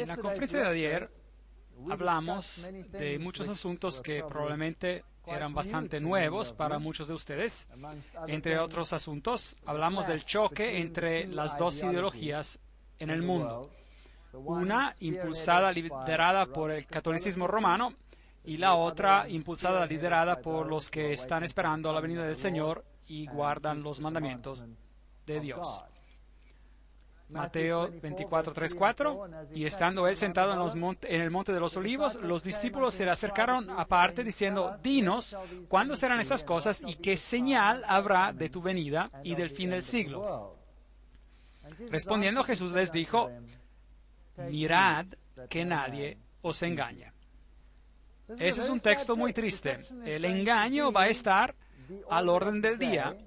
En la conferencia de ayer hablamos de muchos asuntos que probablemente eran bastante nuevos para muchos de ustedes. Entre otros asuntos, hablamos del choque entre las dos ideologías en el mundo. Una impulsada, liderada por el catolicismo romano, y la otra impulsada, liderada por los que están esperando la venida del Señor y guardan los mandamientos de Dios. Mateo 24, 3, 4. Y estando él sentado en el monte de los olivos, los discípulos se le acercaron aparte diciendo: Dinos, ¿cuándo serán estas cosas y qué señal habrá de tu venida y del fin del siglo? Respondiendo Jesús les dijo: Mirad que nadie os engañe. Ese es un texto muy triste. El engaño va a estar al orden del día.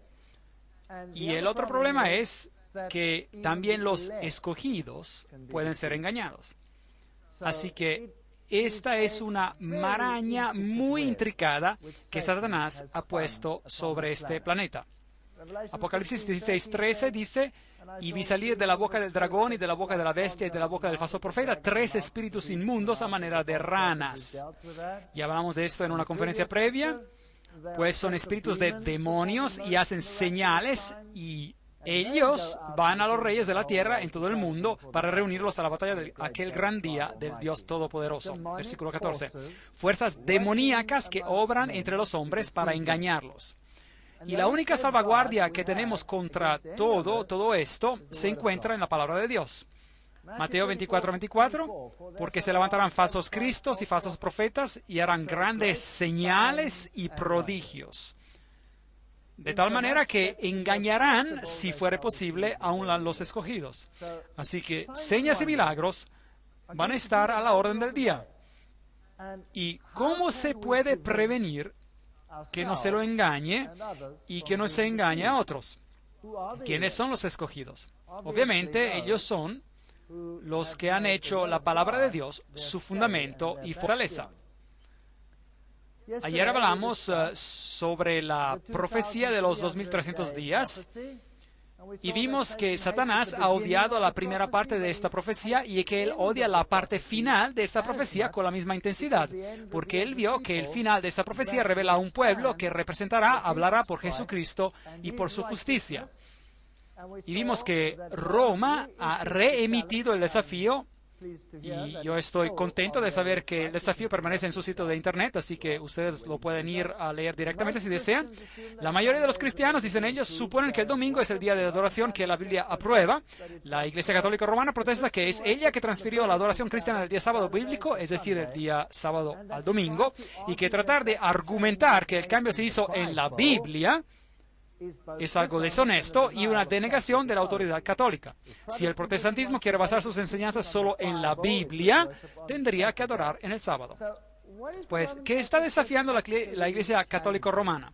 Y el otro problema es que también los escogidos pueden ser engañados. Así que esta es una maraña muy intricada que Satanás ha puesto sobre este planeta. Apocalipsis 16:13 dice: y vi salir de la boca del dragón y de la boca de la bestia y de la boca del falso profeta 3 espíritus inmundos a manera de ranas. Ya hablamos de esto en una conferencia previa. Pues son espíritus de demonios y hacen señales, y ellos van a los reyes de la tierra en todo el mundo para reunirlos a la batalla de aquel gran día del Dios Todopoderoso. Versículo 14. Fuerzas demoníacas que obran entre los hombres para engañarlos. Y la única salvaguardia que tenemos contra todo esto se encuentra en la palabra de Dios. Mateo 24, 24, porque se levantarán falsos cristos y falsos profetas y harán grandes señales y prodigios, de tal manera que engañarán, si fuere posible, aún a los escogidos. Así que señas y milagros van a estar a la orden del día. ¿Y cómo se puede prevenir que no se lo engañe y que no se engañe a otros? ¿Quiénes son los escogidos? Obviamente ellos son los que han hecho la palabra de Dios su fundamento y fortaleza. Ayer hablamos sobre la profecía de los 2300 días y vimos que Satanás ha odiado la primera parte de esta profecía y que él odia la parte final de esta profecía con la misma intensidad, porque él vio que el final de esta profecía revela a un pueblo que hablará por Jesucristo y por su justicia. Y vimos que Roma ha reemitido el desafío, y yo estoy contento de saber que el desafío permanece en su sitio de internet, así que ustedes lo pueden ir a leer directamente si desean. La mayoría de los cristianos, dicen ellos, suponen que el domingo es el día de adoración que la Biblia aprueba. La Iglesia Católica Romana protesta que es ella que transfirió la adoración cristiana del día sábado bíblico, es decir, el día sábado al domingo, y que tratar de argumentar que el cambio se hizo en la Biblia es algo deshonesto y una denegación de la autoridad católica. Si el protestantismo quiere basar sus enseñanzas solo en la Biblia, tendría que adorar en el sábado. Pues, ¿qué está desafiando la Iglesia Católica Romana?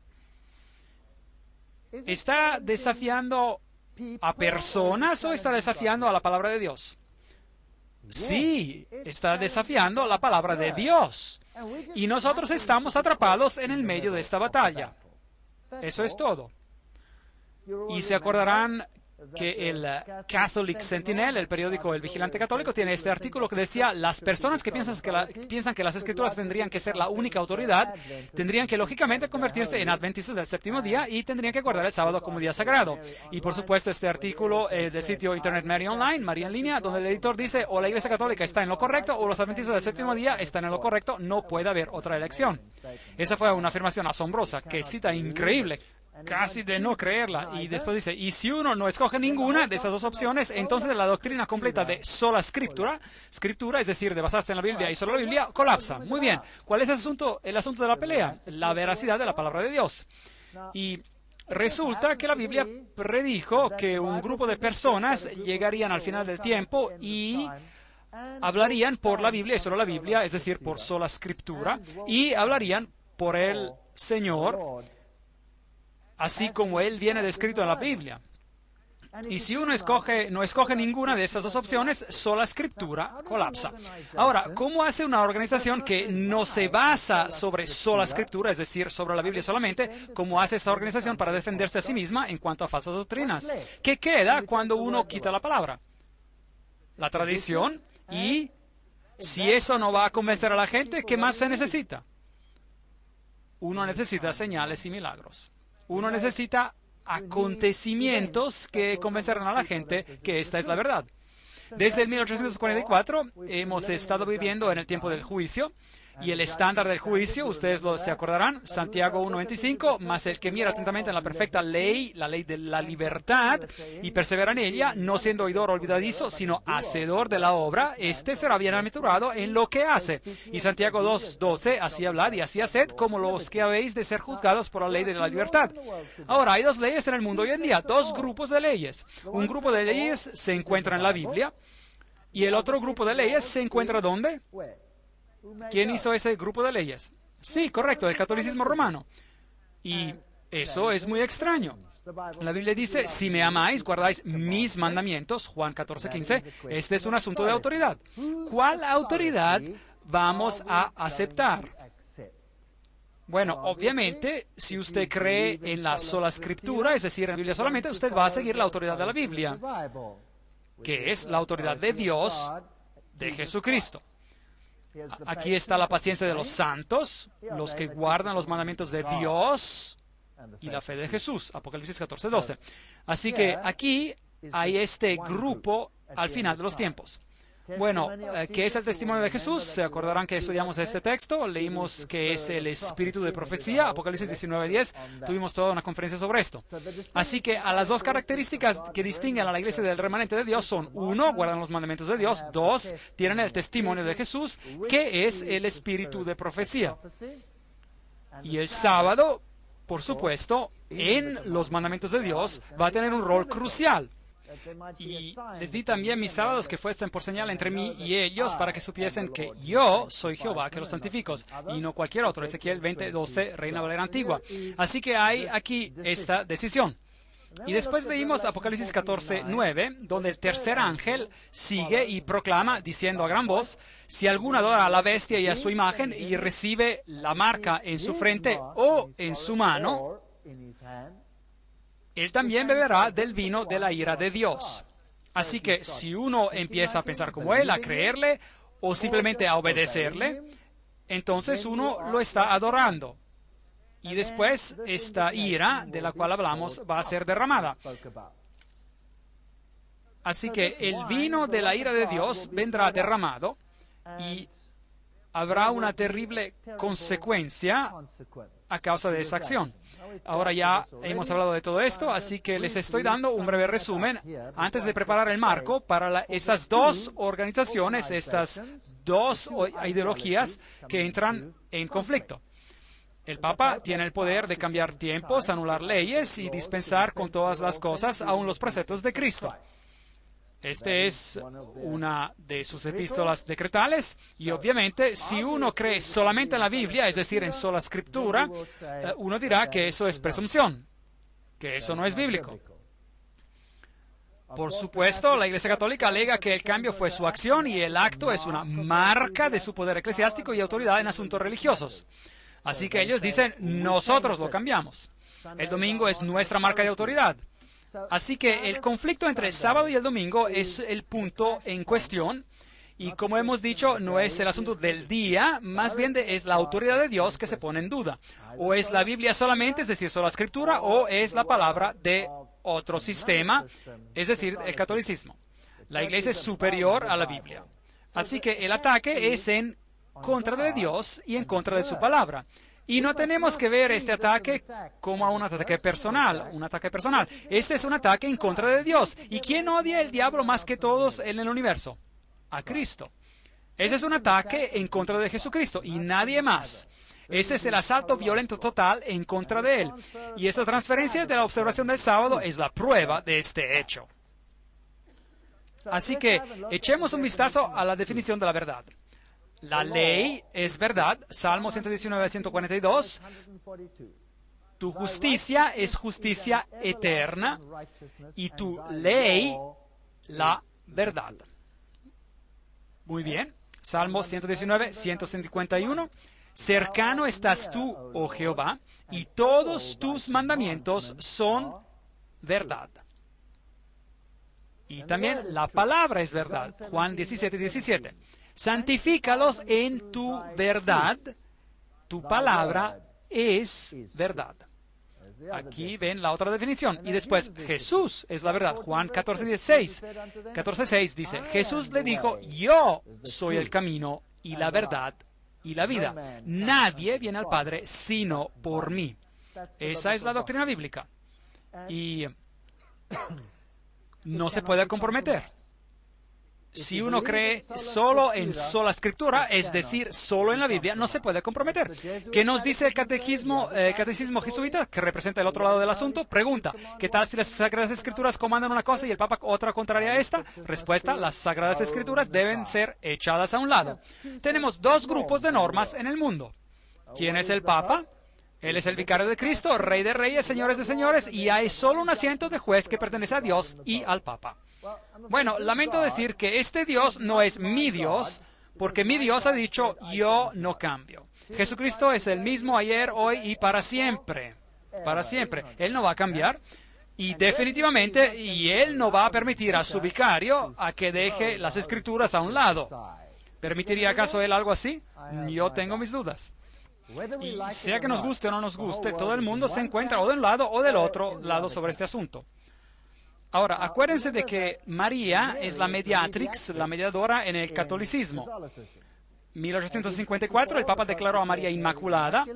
¿Está desafiando a personas o está desafiando a la palabra de Dios? Sí, está desafiando la palabra de Dios. Y nosotros estamos atrapados en el medio de esta batalla. Eso es todo. Y se acordarán que el Catholic Sentinel, el periódico El Vigilante Católico, tiene este artículo que decía: las personas que piensan que las Escrituras tendrían que ser la única autoridad, tendrían que lógicamente convertirse en adventistas del séptimo día y tendrían que guardar el sábado como día sagrado. Y por supuesto este artículo del sitio Internet Mary Online, María en línea, donde el editor dice: o la Iglesia Católica está en lo correcto o los adventistas del séptimo día están en lo correcto, no puede haber otra elección. Esa fue una afirmación asombrosa, que cita increíble, casi de no creerla. Y después dice: y si uno no escoge ninguna de estas dos opciones, entonces la doctrina completa de sola escritura, es decir, de basarse en la Biblia y solo la Biblia, colapsa. Muy bien, ¿cuál es el asunto de la pelea? La veracidad de la palabra de Dios. Y resulta que la Biblia predijo que un grupo de personas llegarían al final del tiempo y hablarían por la Biblia y solo la Biblia, es decir, por sola escritura, y hablarían por el Señor, así como Él viene descrito en la Biblia. Y si uno no escoge ninguna de estas dos opciones, sola escritura colapsa. Ahora, ¿cómo hace una organización que no se basa sobre sola escritura, es decir, sobre la Biblia solamente, cómo hace esta organización para defenderse a sí misma en cuanto a falsas doctrinas? ¿Qué queda cuando uno quita la palabra? La tradición y Si eso no va a convencer a la gente, ¿qué más se necesita? Uno necesita señales y milagros. Uno necesita acontecimientos que convencerán a la gente que esta es la verdad. Desde el 1844 hemos estado viviendo en el tiempo del juicio, y el estándar del juicio, ustedes se acordarán, Santiago 1:25, mas el que mira atentamente en la perfecta ley, la ley de la libertad, y persevera en ella, no siendo oidor olvidadizo, sino hacedor de la obra, este será bienaventurado en lo que hace. Y Santiago 2:12, así hablad y así haced, como los que habéis de ser juzgados por la ley de la libertad. Ahora, hay dos leyes en el mundo hoy en día, dos grupos de leyes. Un grupo de leyes se encuentra en la Biblia, y el otro grupo de leyes se encuentra ¿dónde? ¿Quién hizo ese grupo de leyes? Sí, correcto, el catolicismo romano. Y eso es muy extraño. La Biblia dice, si me amáis, guardáis mis mandamientos, Juan 14:15. Este es un asunto de autoridad. ¿Cuál autoridad vamos a aceptar? Bueno, obviamente, si usted cree en la sola escritura, es decir, en la Biblia solamente, usted va a seguir la autoridad de la Biblia, que es la autoridad de Dios, de Jesucristo. Aquí está la paciencia de los santos, los que guardan los mandamientos de Dios y la fe de Jesús, Apocalipsis 14:12. Así que aquí hay este grupo al final de los tiempos. Bueno, ¿qué es el testimonio de Jesús? Se acordarán que estudiamos este texto, leímos que es el espíritu de profecía, Apocalipsis 19:10, tuvimos toda una conferencia sobre esto. Así que a las dos características que distinguen a la iglesia del remanente de Dios son, uno, guardan los mandamientos de Dios, dos, tienen el testimonio de Jesús, que es el espíritu de profecía. Y el sábado, por supuesto, en los mandamientos de Dios va a tener un rol crucial. Y les di también mis sábados que fuesen por señal entre mí y ellos para que supiesen que yo soy Jehová que los santifico y no cualquier otro. Ezequiel 20:12, Reina Valera Antigua. Así que hay aquí esta decisión. Y después leímos Apocalipsis 14:9, donde el tercer ángel sigue y proclama, diciendo a gran voz, si alguno adora a la bestia y a su imagen y recibe la marca en su frente o en su mano, él también beberá del vino de la ira de Dios. Así que si uno empieza a pensar como él, a creerle o simplemente a obedecerle, entonces uno lo está adorando. Y después esta ira de la cual hablamos va a ser derramada. Así que el vino de la ira de Dios vendrá derramado y habrá una terrible consecuencia a causa de esa acción. Ahora ya hemos hablado de todo esto, así que les estoy dando un breve resumen antes de preparar el marco para estas dos organizaciones, estas dos ideologías que entran en conflicto. El Papa tiene el poder de cambiar tiempos, anular leyes y dispensar con todas las cosas, aun los preceptos de Cristo. Este es una de sus epístolas decretales y obviamente si uno cree solamente en la Biblia, es decir, en sola escritura, uno dirá que eso es presunción, que eso no es bíblico. Por supuesto, la Iglesia Católica alega que el cambio fue su acción y el acto es una marca de su poder eclesiástico y autoridad en asuntos religiosos. Así que ellos dicen, nosotros lo cambiamos. El domingo es nuestra marca de autoridad. Así que el conflicto entre el sábado y el domingo es el punto en cuestión. Y como hemos dicho, no es el asunto del día, más bien es la autoridad de Dios que se pone en duda. O es la Biblia solamente, es decir, solo la Escritura, o es la palabra de otro sistema, es decir, el catolicismo. La Iglesia es superior a la Biblia. Así que el ataque es en contra de Dios y en contra de su palabra. Y no tenemos que ver este ataque como un ataque personal, Este es un ataque en contra de Dios. ¿Y quién odia al diablo más que todos en el universo? A Cristo. Ese es un ataque en contra de Jesucristo y nadie más. Ese es el asalto violento total en contra de Él. Y esta transferencia de la observación del sábado es la prueba de este hecho. Así que echemos un vistazo a la definición de la verdad. La ley es verdad, Salmo 119, 142. Tu justicia es justicia eterna y tu ley la verdad. Muy bien, Salmo 119, 151. Cercano estás tú, oh Jehová, y todos tus mandamientos son verdad. Y también la palabra es verdad, Juan 17, 17. santifícalos en tu verdad. Tu palabra es verdad. Aquí ven la otra definición. Y después, Jesús es la verdad. Juan 14:6 dice, Jesús le dijo, yo soy el camino y la verdad y la vida. Nadie viene al Padre sino por mí. Esa es la doctrina bíblica. Y no se puede comprometer. Si uno cree solo en sola escritura, es decir, solo en la Biblia, no se puede comprometer. ¿Qué nos dice el catecismo jesuita, que representa el otro lado del asunto? Pregunta, ¿qué tal si las Sagradas Escrituras comandan una cosa y el Papa otra contraria a esta? Respuesta, las Sagradas Escrituras deben ser echadas a un lado. Tenemos dos grupos de normas en el mundo. ¿Quién es el Papa? Él es el vicario de Cristo, Rey de Reyes, Señores de Señores, y hay solo un asiento de juez que pertenece a Dios y al Papa. Bueno, lamento decir que este Dios no es mi Dios, porque mi Dios ha dicho, yo no cambio. Jesucristo es el mismo ayer, hoy y para siempre. Para siempre. Él no va a cambiar. Y definitivamente, Él no va a permitir a su vicario a que deje las Escrituras a un lado. ¿Permitiría acaso Él algo así? Yo tengo mis dudas. Y sea que nos guste o no nos guste, todo el mundo se encuentra o de un lado o del otro lado sobre este asunto. Ahora, acuérdense de que María es la mediatrix, la mediadora en el catolicismo. 1854, el Papa declaró a María Inmaculada.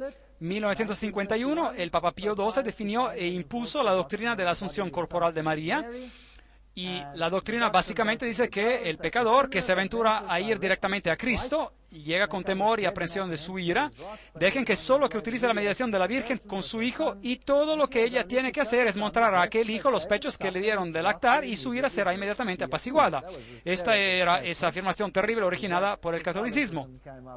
1951, el Papa Pío XII definió e impuso la doctrina de la asunción corporal de María. Y la doctrina básicamente dice que el pecador que se aventura a ir directamente a Cristo y llega con temor y aprensión de su ira, dejen que solo que utilice la mediación de la Virgen con su hijo y todo lo que ella tiene que hacer es mostrar a aquel hijo los pechos que le dieron de lactar y su ira será inmediatamente apaciguada. Esta era esa afirmación terrible originada por el catolicismo.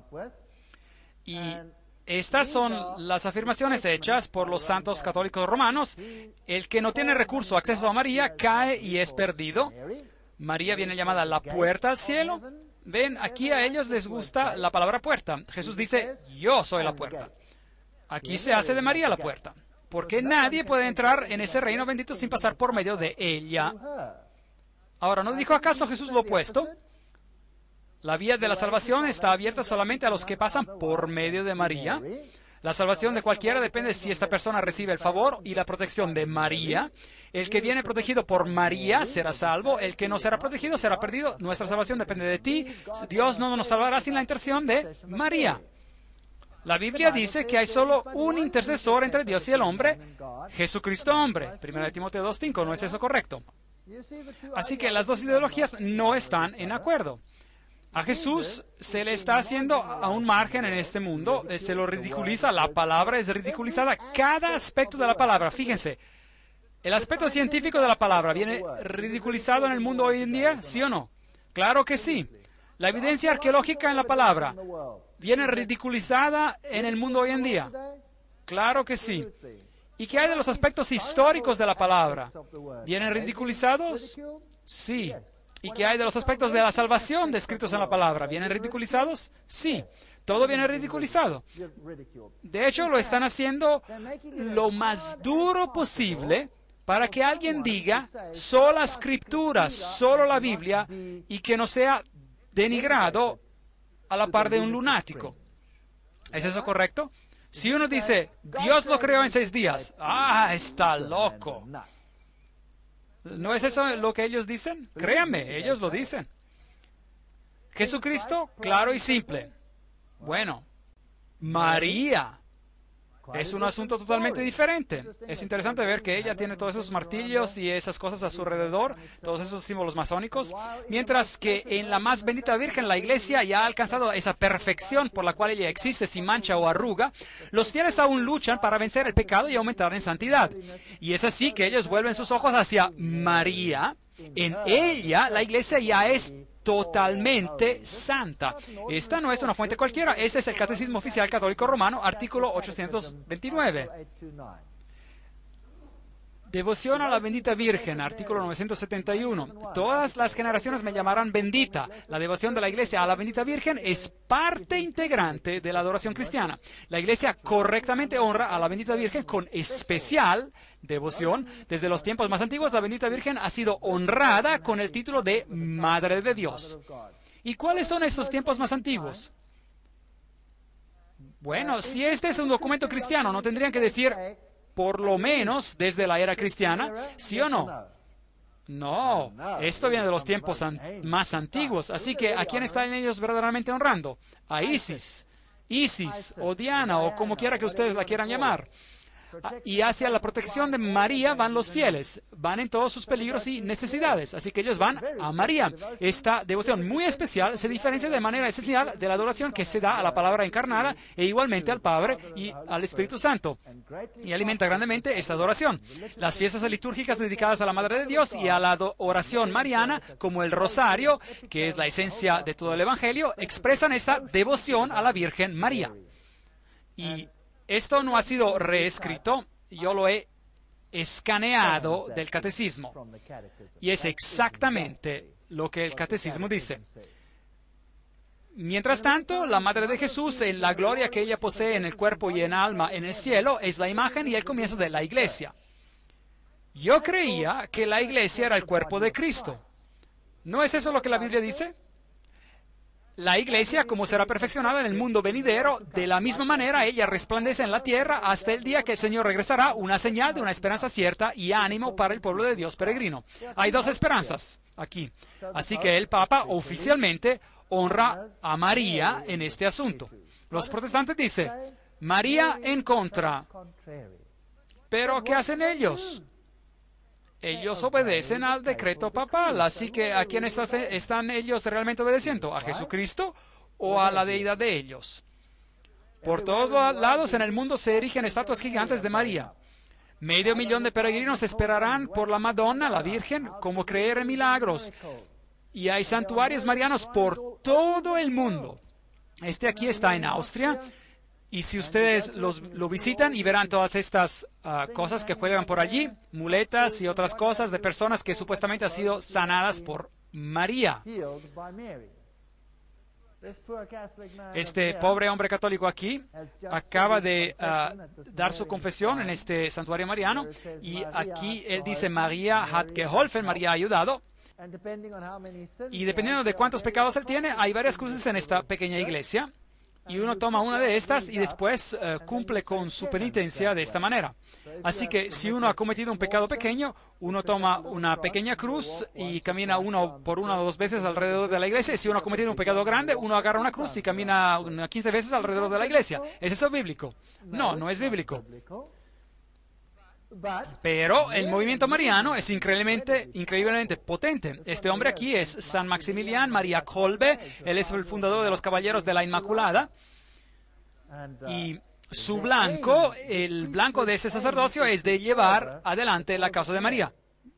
Y estas son las afirmaciones hechas por los santos católicos romanos. El que no tiene recurso o acceso a María cae y es perdido. María viene llamada la puerta al cielo. Ven, aquí a ellos les gusta la palabra puerta. Jesús dice, yo soy la puerta. Aquí se hace de María la puerta, porque nadie puede entrar en ese reino bendito sin pasar por medio de ella. Ahora, ¿no dijo acaso Jesús lo opuesto? La vía de la salvación está abierta solamente a los que pasan por medio de María. La salvación de cualquiera depende de si esta persona recibe el favor y la protección de María. El que viene protegido por María será salvo. El que no será protegido será perdido. Nuestra salvación depende de ti. Dios no nos salvará sin la intercesión de María. La Biblia dice que hay solo un intercesor entre Dios y el hombre, Jesucristo hombre. 1 Timoteo 2:5, ¿no es eso correcto? Así que las dos ideologías no están en acuerdo. A Jesús se le está haciendo a un margen en este mundo, se lo ridiculiza, la palabra es ridiculizada, cada aspecto de la palabra. Fíjense, ¿el aspecto científico de la palabra viene ridiculizado en el mundo hoy en día? ¿Sí o no? Claro que sí. La evidencia arqueológica en la palabra viene ridiculizada en el mundo hoy en día. Claro que sí. ¿Y qué hay de los aspectos históricos de la palabra? ¿Vienen ridiculizados? Sí. ¿Y qué hay de los aspectos de la salvación descritos en la palabra? ¿Vienen ridiculizados? Sí. Todo viene ridiculizado. De hecho, lo están haciendo lo más duro posible para que alguien diga sola escritura, solo la Biblia, y que no sea denigrado a la par de un lunático. ¿Es eso correcto? Si uno dice, Dios lo creó en 6 días, está loco. ¿No es eso lo que ellos dicen? Créanme, ellos lo dicen. Jesucristo, claro y simple. Bueno, María es un asunto totalmente diferente. Es interesante ver que ella tiene todos esos martillos y esas cosas a su alrededor, todos esos símbolos masónicos, mientras que en la más bendita Virgen, la Iglesia ya ha alcanzado esa perfección por la cual ella existe sin mancha o arruga. Los fieles aún luchan para vencer el pecado y aumentar en santidad. Y es así que ellos vuelven sus ojos hacia María. En ella, la Iglesia ya es totalmente santa. Esta no es una fuente cualquiera. Este es el Catecismo Oficial Católico Romano, artículo 829. Devoción a la bendita Virgen, artículo 971. Todas las generaciones me llamarán bendita. La devoción de la Iglesia a la bendita Virgen es parte integrante de la adoración cristiana. La Iglesia correctamente honra a la bendita Virgen con especial devoción. Desde los tiempos más antiguos, la bendita Virgen ha sido honrada con el título de Madre de Dios. ¿Y cuáles son estos tiempos más antiguos? Bueno, si este es un documento cristiano, ¿no tendrían que decir, por lo menos, desde la era cristiana? ¿Sí o no? No, esto viene de los tiempos más antiguos. Así que, ¿a quién están ellos verdaderamente honrando? A Isis o Diana, o como quiera que ustedes la quieran llamar. Y hacia la protección de María van los fieles, van en todos sus peligros y necesidades, así que ellos van a María. Esta devoción muy especial se diferencia de manera esencial de la adoración que se da a la palabra encarnada e igualmente al Padre y al Espíritu Santo, y alimenta grandemente esta adoración. Las fiestas litúrgicas dedicadas a la Madre de Dios y a la oración mariana, como el rosario, que es la esencia de todo el Evangelio, expresan esta devoción a la Virgen María. Y esto no ha sido reescrito, yo lo he escaneado del catecismo. Y es exactamente lo que el catecismo dice. Mientras tanto, la Madre de Jesús, en la gloria que ella posee en el cuerpo y en alma en el cielo, es la imagen y el comienzo de la Iglesia. Yo creía que la Iglesia era el cuerpo de Cristo. ¿No es eso lo que la Biblia dice? La Iglesia, como será perfeccionada en el mundo venidero, de la misma manera ella resplandece en la tierra hasta el día que el Señor regresará, una señal de una esperanza cierta y ánimo para el pueblo de Dios peregrino. Hay dos esperanzas aquí. Así que el Papa oficialmente honra a María en este asunto. Los protestantes dicen, María en contra. ¿Pero qué hacen ellos? Ellos obedecen al decreto papal, así que ¿a quién están ellos realmente obedeciendo? ¿A Jesucristo o a la deidad de ellos? Por todos lados en el mundo se erigen estatuas gigantes de María. 500,000 de peregrinos esperarán por la Madonna, la Virgen, como creer en milagros. Y hay santuarios marianos por todo el mundo. Este aquí está en Austria. Y si ustedes lo visitan y verán todas estas cosas que juegan por allí, muletas y otras cosas de personas que supuestamente han sido sanadas por María. Este pobre hombre católico aquí acaba de dar su confesión en este santuario mariano y aquí él dice, María hat geholfen, María ha ayudado. Y dependiendo de cuántos pecados él tiene, hay varias cruces en esta pequeña iglesia. Y uno toma una de estas y después cumple con su penitencia de esta manera. Así que si uno ha cometido un pecado pequeño, uno toma una pequeña cruz y camina por una o dos veces alrededor de la iglesia. Y si uno ha cometido un pecado grande, uno agarra una cruz y camina 15 veces alrededor de la iglesia. ¿Es eso bíblico? No, no es bíblico. Pero el movimiento mariano es increíblemente potente. Este hombre aquí es San Maximilian María Kolbe. Él es el fundador de los Caballeros de la Inmaculada. Y su blanco, el blanco de ese sacerdocio, es de llevar adelante la causa de María.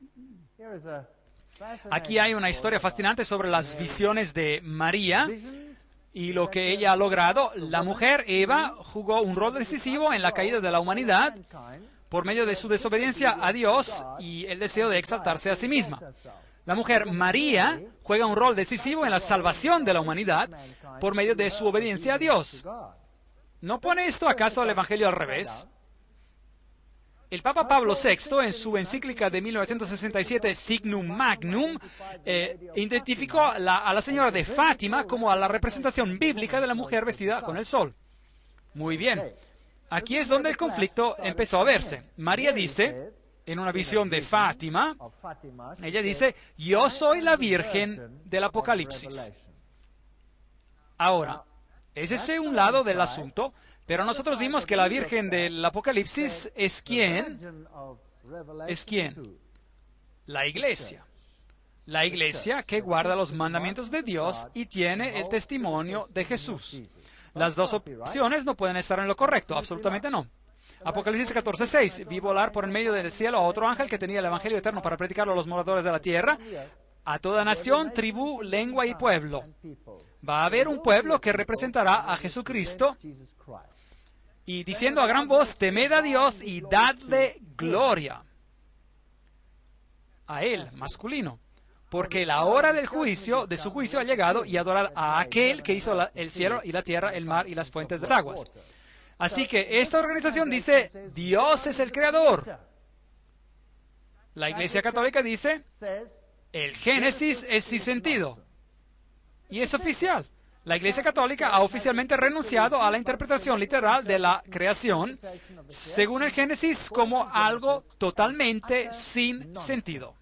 Aquí hay una historia fascinante sobre las visiones de María y lo que ella ha logrado. La mujer, Eva, jugó un rol decisivo en la caída de la humanidad por medio de su desobediencia a Dios y el deseo de exaltarse a sí misma. La mujer María juega un rol decisivo en la salvación de la humanidad por medio de su obediencia a Dios. ¿No pone esto acaso al Evangelio al revés? El Papa Pablo VI, en su encíclica de 1967, Signum Magnum, identificó a la señora de Fátima como a la representación bíblica de la mujer vestida con el sol. Muy bien. Aquí es donde el conflicto empezó a verse. María dice, en una visión de Fátima, ella dice, yo soy la Virgen del Apocalipsis. Ahora, ese es un lado del asunto, pero nosotros vimos que la Virgen del Apocalipsis es ¿quién? ¿Es quién? La Iglesia. La Iglesia que guarda los mandamientos de Dios y tiene el testimonio de Jesús. Las dos opciones no pueden estar en lo correcto, absolutamente no. Apocalipsis 14:6. Vi volar por en medio del cielo a otro ángel que tenía el Evangelio eterno para predicarlo a los moradores de la tierra, a toda nación, tribu, lengua y pueblo. Va a haber un pueblo que representará a Jesucristo y diciendo a gran voz, temed a Dios y dadle gloria. A Él, masculino. Porque la hora del juicio, de su juicio ha llegado y adorar a aquel que hizo el cielo y la tierra, el mar y las fuentes de las aguas. Así que esta organización dice, Dios es el creador. La Iglesia Católica dice, el Génesis es sin sentido. y es oficial. La Iglesia Católica ha oficialmente renunciado a la interpretación literal de la creación, según el Génesis, como algo totalmente sin sentido.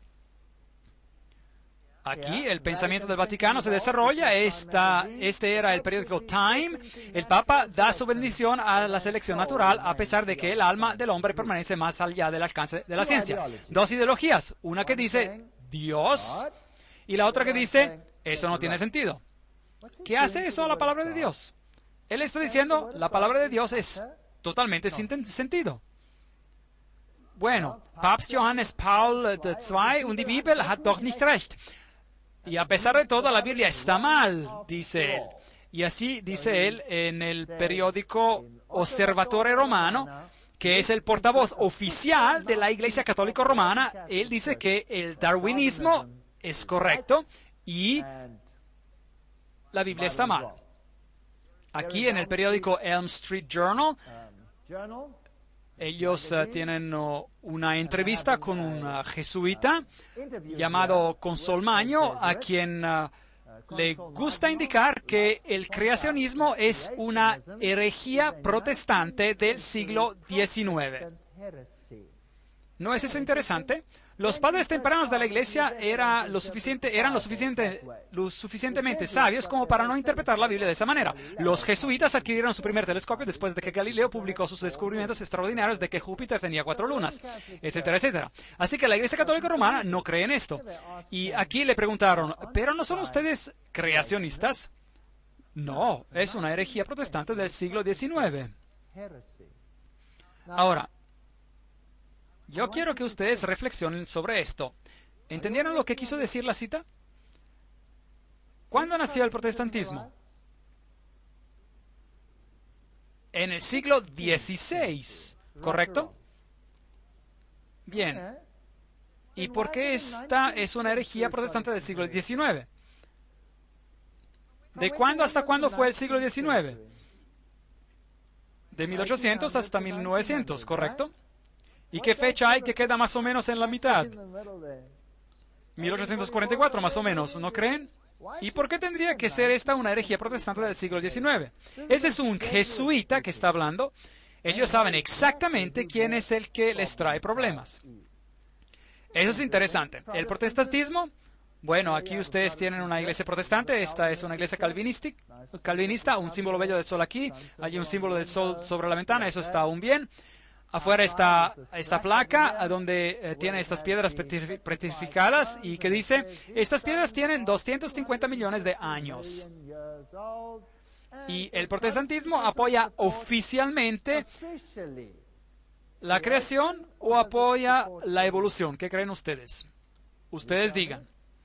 Aquí el pensamiento del Vaticano se desarrolla. Este era el periódico Time. El Papa da su bendición a la selección natural a pesar de que el alma del hombre permanece más allá del alcance de la ciencia. Dos ideologías. Una que dice Dios y la otra que dice eso no tiene sentido. ¿Qué hace eso a la palabra de Dios? Él está diciendo la palabra de Dios es totalmente sin sentido. Bueno, Papst Johannes Paul II und die Bibel hat doch nicht recht. Y a pesar de todo, la Biblia está mal, dice él. Y así dice él en el periódico Osservatore Romano, que es el portavoz oficial de la Iglesia Católica Romana. Él dice que el darwinismo es correcto y la Biblia está mal. Aquí en el periódico Elm Street Journal, ellos tienen una entrevista con un jesuita llamado Consolmaño, a quien le gusta indicar que el creacionismo es una herejía protestante del siglo XIX. ¿No es eso interesante? Los padres tempranos de la Iglesia eran lo suficientemente sabios como para no interpretar la Biblia de esa manera. Los jesuitas adquirieron su primer telescopio después de que Galileo publicó sus descubrimientos extraordinarios de que Júpiter tenía 4 lunas, etcétera, etcétera. Así que la Iglesia Católica Romana no cree en esto. Y aquí le preguntaron, ¿pero no son ustedes creacionistas? No, es una herejía protestante del siglo XIX. Ahora, yo quiero que ustedes reflexionen sobre esto. ¿Entendieron lo que quiso decir la cita? ¿Cuándo nació el protestantismo? En el siglo XVI, ¿correcto? Bien. ¿Y por qué esta es una herejía protestante del siglo XIX? ¿De cuándo hasta cuándo fue el siglo XIX? De 1800 hasta 1900, ¿correcto? ¿Y qué fecha hay que queda más o menos en la mitad? 1844, más o menos, ¿no creen? ¿Y por qué tendría que ser esta una herejía protestante del siglo XIX? Ese es un jesuita que está hablando. Ellos saben exactamente quién es el que les trae problemas. Eso es interesante. El protestantismo, bueno, aquí ustedes tienen una iglesia protestante. Esta es una iglesia calvinista, un símbolo bello del sol aquí. Hay un símbolo del sol sobre la ventana, eso está aún bien. Afuera está esta placa donde tiene estas piedras petrificadas y que dice, estas piedras tienen 250 millones de años. Y el protestantismo apoya oficialmente la creación o apoya la evolución. ¿Qué creen ustedes? Ustedes digan.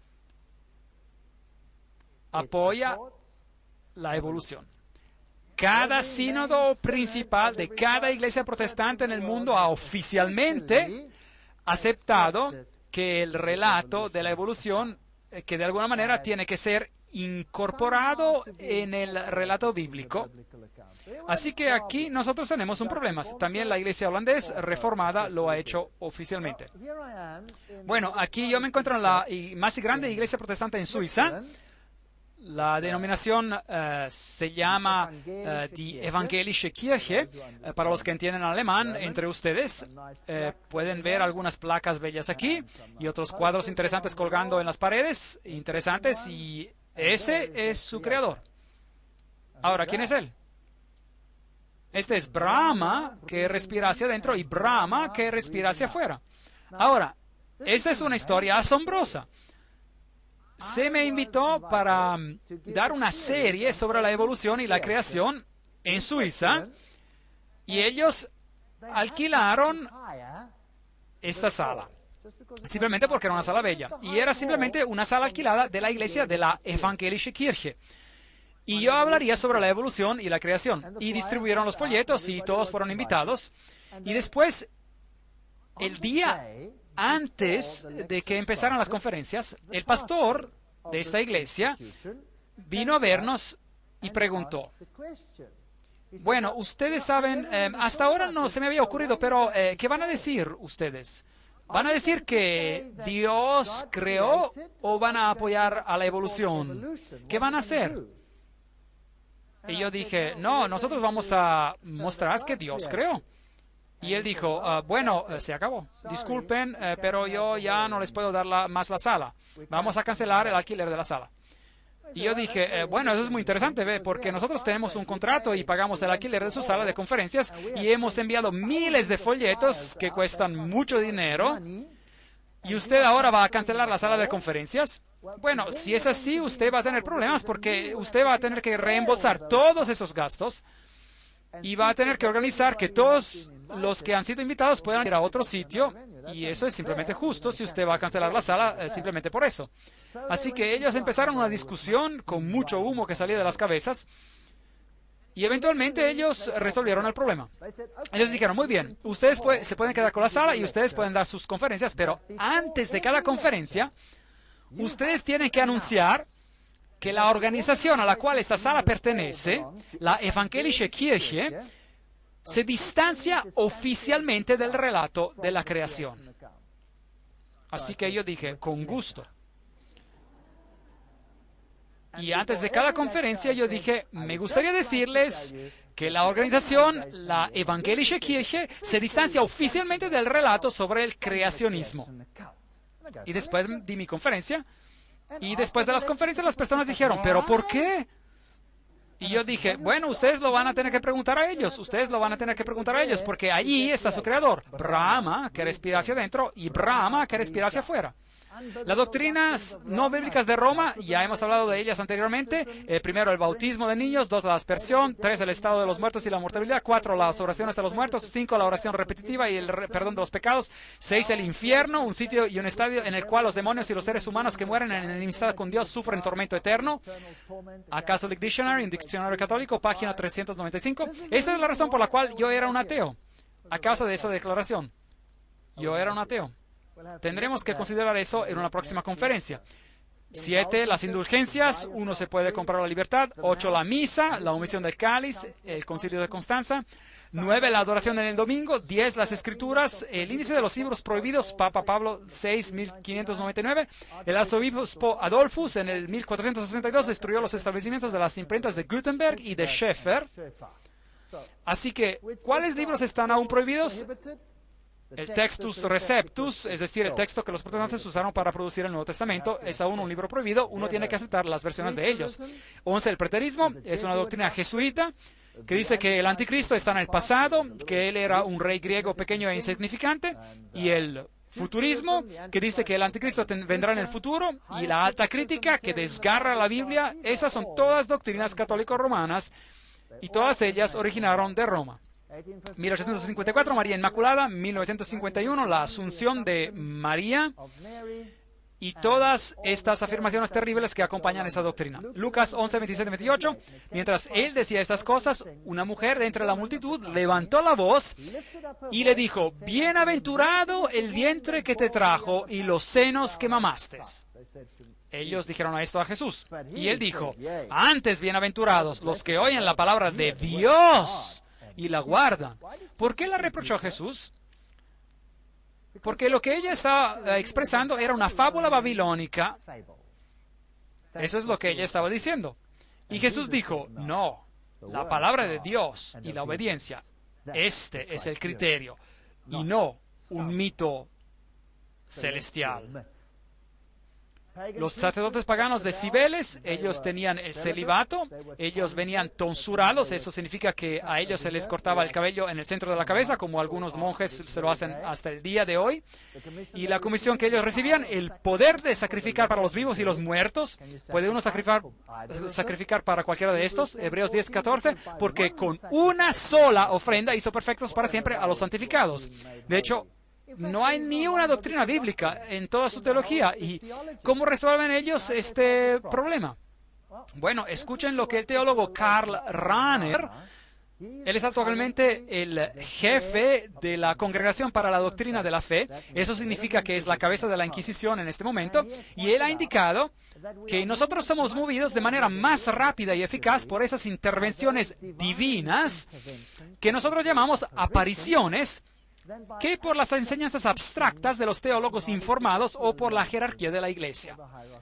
Apoya la evolución. Cada sínodo principal de cada iglesia protestante en el mundo ha oficialmente aceptado que el relato de la evolución, que de alguna manera tiene que ser incorporado en el relato bíblico. Así que aquí nosotros tenemos un problema. También la iglesia holandesa reformada lo ha hecho oficialmente. Bueno, aquí yo me encuentro en la más grande iglesia protestante en Suiza. La denominación se llama Die Evangelische Kirche. Para los que entienden alemán, entre ustedes pueden ver algunas placas bellas aquí y otros cuadros interesantes colgando en las paredes, interesantes, y ese es su creador. Ahora, ¿quién es él? Este es Brahma, que respira hacia adentro, y Brahma, que respira hacia afuera. Ahora, esa es una historia asombrosa. Se me invitó para dar una serie sobre la evolución y la creación en Suiza y ellos alquilaron esta sala, simplemente porque era una sala bella. Y era simplemente una sala alquilada de la iglesia de la Evangelische Kirche. Y yo hablaría sobre la evolución y la creación. Y distribuyeron los folletos y todos fueron invitados. Y después, el día antes de que empezaran las conferencias, el pastor de esta iglesia vino a vernos y preguntó, bueno, ustedes saben, hasta ahora no se me había ocurrido, pero ¿qué van a decir ustedes? ¿Van a decir que Dios creó o van a apoyar a la evolución? ¿Qué van a hacer? Y yo dije, no, nosotros vamos a mostrar que Dios creó. Y él dijo, bueno, se acabó. Disculpen, pero yo ya no les puedo dar más la sala. Vamos a cancelar el alquiler de la sala. Y yo dije, bueno, eso es muy interesante, ¿ve? Porque nosotros tenemos un contrato y pagamos el alquiler de su sala de conferencias y hemos enviado miles de folletos que cuestan mucho dinero. ¿Y usted ahora va a cancelar la sala de conferencias? Bueno, si es así, usted va a tener problemas porque usted va a tener que reembolsar todos esos gastos y va a tener que organizar que todos los que han sido invitados puedan ir a otro sitio, y eso es simplemente justo si usted va a cancelar la sala simplemente por eso. Así que ellos empezaron una discusión con mucho humo que salía de las cabezas, y eventualmente ellos resolvieron el problema. Ellos dijeron, muy bien, ustedes se pueden quedar con la sala y ustedes pueden dar sus conferencias, pero antes de cada conferencia, ustedes tienen que anunciar que la organización a la cual esta sala pertenece, la Evangelische Kirche, se distancia oficialmente del relato de la creación. Así que yo dije, con gusto. Y antes de cada conferencia yo dije, me gustaría decirles que la organización, la Evangelische Kirche, se distancia oficialmente del relato sobre el creacionismo. Y después di mi conferencia. Y después de las conferencias las personas dijeron, ¿pero por qué? Y yo dije, bueno, ustedes lo van a tener que preguntar a ellos, porque allí está su creador, Brahma, que respira hacia adentro, y Brahma, que respira hacia afuera. Las doctrinas no bíblicas de Roma, ya hemos hablado de ellas anteriormente. Primero, el bautismo de niños. 2, la aspersión. 3, el estado de los muertos y la mortalidad. 4, las oraciones de los muertos. 5, la oración repetitiva y el perdón de los pecados. 6, el infierno, un sitio y un estadio en el cual los demonios y los seres humanos que mueren en enemistad con Dios sufren tormento eterno. A Catholic Dictionary, un diccionario católico, página 395. Esta es la razón por la cual yo era un ateo, a causa de esa declaración. Yo era un ateo. Tendremos que considerar eso en una próxima conferencia. 7, las indulgencias. 1, se puede comprar la libertad. 8, la misa, la omisión del cáliz, el concilio de Constanza. 9, la adoración en el domingo. 10, las escrituras, el índice de los libros prohibidos, Papa Pablo VI, 1599. El arzobispo Adolphus en el 1462 destruyó los establecimientos de las imprentas de Gutenberg y de Schaeffer. Así que, ¿cuáles libros están aún prohibidos? El Textus Receptus, es decir, el texto que los protestantes usaron para producir el Nuevo Testamento, es aún un libro prohibido. Uno tiene que aceptar las versiones de ellos. 11, el preterismo, es una doctrina jesuita que dice que el anticristo está en el pasado, que él era un rey griego pequeño e insignificante, y el futurismo, que dice que el anticristo vendrá en el futuro, y la alta crítica, que desgarra la Biblia. Esas son todas doctrinas católico-romanas, y todas ellas originaron de Roma. 1854, María Inmaculada. 1951, la Asunción de María. Y todas estas afirmaciones terribles que acompañan esa doctrina. Lucas 11, 27, 28. Mientras él decía estas cosas, una mujer de entre la multitud levantó la voz y le dijo, bienaventurado el vientre que te trajo y los senos que mamaste. Ellos dijeron esto a Jesús. Y él dijo, antes bienaventurados los que oyen la palabra de Dios y la guardan. ¿Por qué la reprochó a Jesús? Porque lo que ella estaba expresando era una fábula babilónica. Eso es lo que ella estaba diciendo. Y Jesús dijo, no, la palabra de Dios y la obediencia, este es el criterio, y no un mito celestial. Los sacerdotes paganos de Cibeles, ellos tenían el celibato, ellos venían tonsurados, eso significa que a ellos se les cortaba el cabello en el centro de la cabeza, como algunos monjes se lo hacen hasta el día de hoy. Y la comisión que ellos recibían, el poder de sacrificar para los vivos y los muertos. ¿Puede uno sacrificar para cualquiera de estos? Hebreos 10:14, porque con una sola ofrenda hizo perfectos para siempre a los santificados. De hecho, no hay ni una doctrina bíblica en toda su teología. ¿Y cómo resuelven ellos este problema? Bueno, escuchen lo que el teólogo Karl Rahner, él es actualmente el jefe de la Congregación para la Doctrina de la Fe. Eso significa que es la cabeza de la Inquisición en este momento. Y él ha indicado que nosotros somos movidos de manera más rápida y eficaz por esas intervenciones divinas que nosotros llamamos apariciones, que por las enseñanzas abstractas de los teólogos informados o por la jerarquía de la iglesia.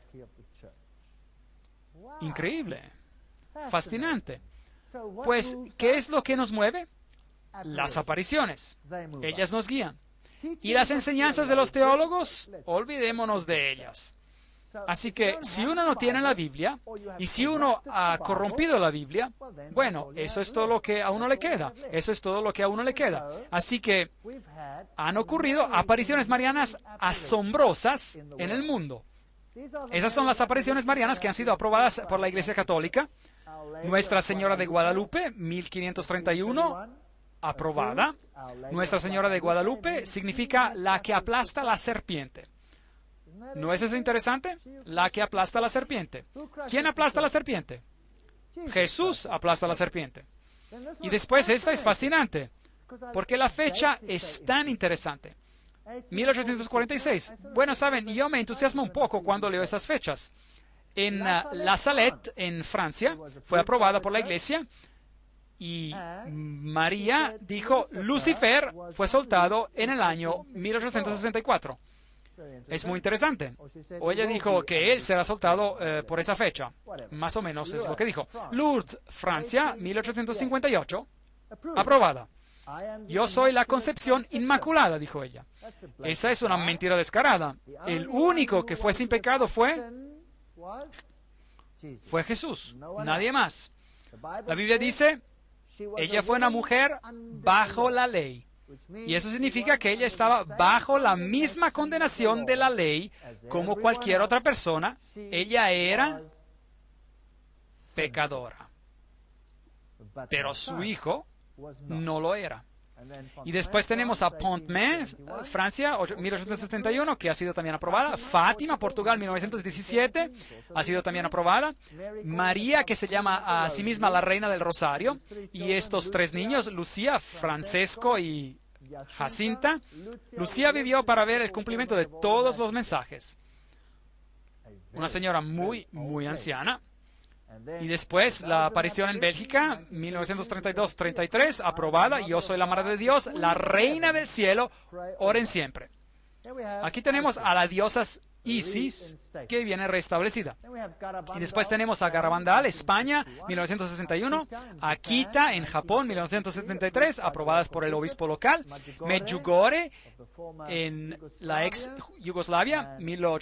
Increíble, fascinante. Pues, ¿qué es lo que nos mueve? Las apariciones. Ellas nos guían. Y las enseñanzas de los teólogos, olvidémonos de ellas. Así que si uno no tiene la Biblia, y si uno ha corrompido la Biblia, bueno, eso es todo lo que a uno le queda. Eso es todo lo que a uno le queda. Así que han ocurrido apariciones marianas asombrosas en el mundo. Esas son las apariciones marianas que han sido aprobadas por la Iglesia Católica. Nuestra Señora de Guadalupe, 1531, aprobada. Nuestra Señora de Guadalupe significa la que aplasta la serpiente. ¿No es eso interesante? La que aplasta la serpiente. ¿Quién aplasta la serpiente? Jesús aplasta la serpiente. Y después esta es fascinante, porque la fecha es tan interesante. 1846. Bueno, saben, yo me entusiasmo un poco cuando leo esas fechas. En La Salette, en Francia, fue aprobada por la Iglesia y María dijo, Lucifer fue soltado en el año 1864. Es muy interesante. O ella dijo que él será soltado por esa fecha. Más o menos es lo que dijo. Lourdes, Francia, 1858, aprobada. Yo soy la concepción inmaculada, dijo ella. Esa es una mentira descarada. El único que fue sin pecado fue Jesús, nadie más. La Biblia dice, ella fue una mujer bajo la ley. Y eso significa que ella estaba bajo la misma condenación de la ley como cualquier otra persona. Ella era pecadora. Pero su hijo no lo era. Y después tenemos a Pontmain, Francia, 1871, que ha sido también aprobada. Fátima, Portugal, 1917, ha sido también aprobada. María, que se llama a sí misma la Reina del Rosario. Y estos tres niños, Lucía, Francesco y Jacinta. Lucía vivió para ver el cumplimiento de todos los mensajes. Una señora muy, muy anciana. Y después la aparición en Bélgica, 1932-33, aprobada. Yo soy la Madre de Dios, la Reina del Cielo, oren siempre. Aquí tenemos a la diosa Isis, que viene restablecida. Y después tenemos a Garabandal, España, 1961, Akita, en Japón, 1973, aprobadas por el obispo local, Medjugorje, en la ex Yugoslavia,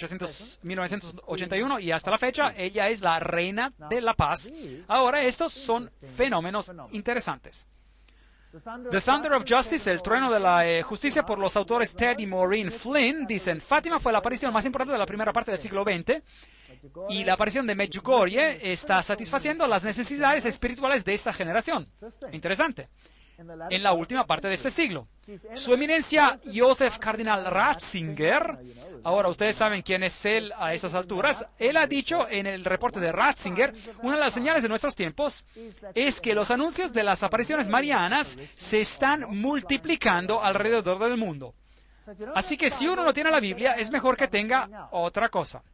1981, y hasta la fecha, ella es la reina de la paz. Ahora, estos son fenómenos interesantes. The Thunder of Justice, el trueno de la justicia, por los autores Ted y Maureen Flynn, dicen, Fátima fue la aparición más importante de la primera parte del siglo XX y la aparición de Medjugorje está satisfaciendo las necesidades espirituales de esta generación. Interesante. En la última parte de este siglo. Su eminencia, Joseph Cardinal Ratzinger, ahora ustedes saben quién es él a esas alturas, él ha dicho en el reporte de Ratzinger, una de las señales de nuestros tiempos es que los anuncios de las apariciones marianas se están multiplicando alrededor del mundo. Así que si uno no tiene la Biblia, es mejor que tenga otra cosa.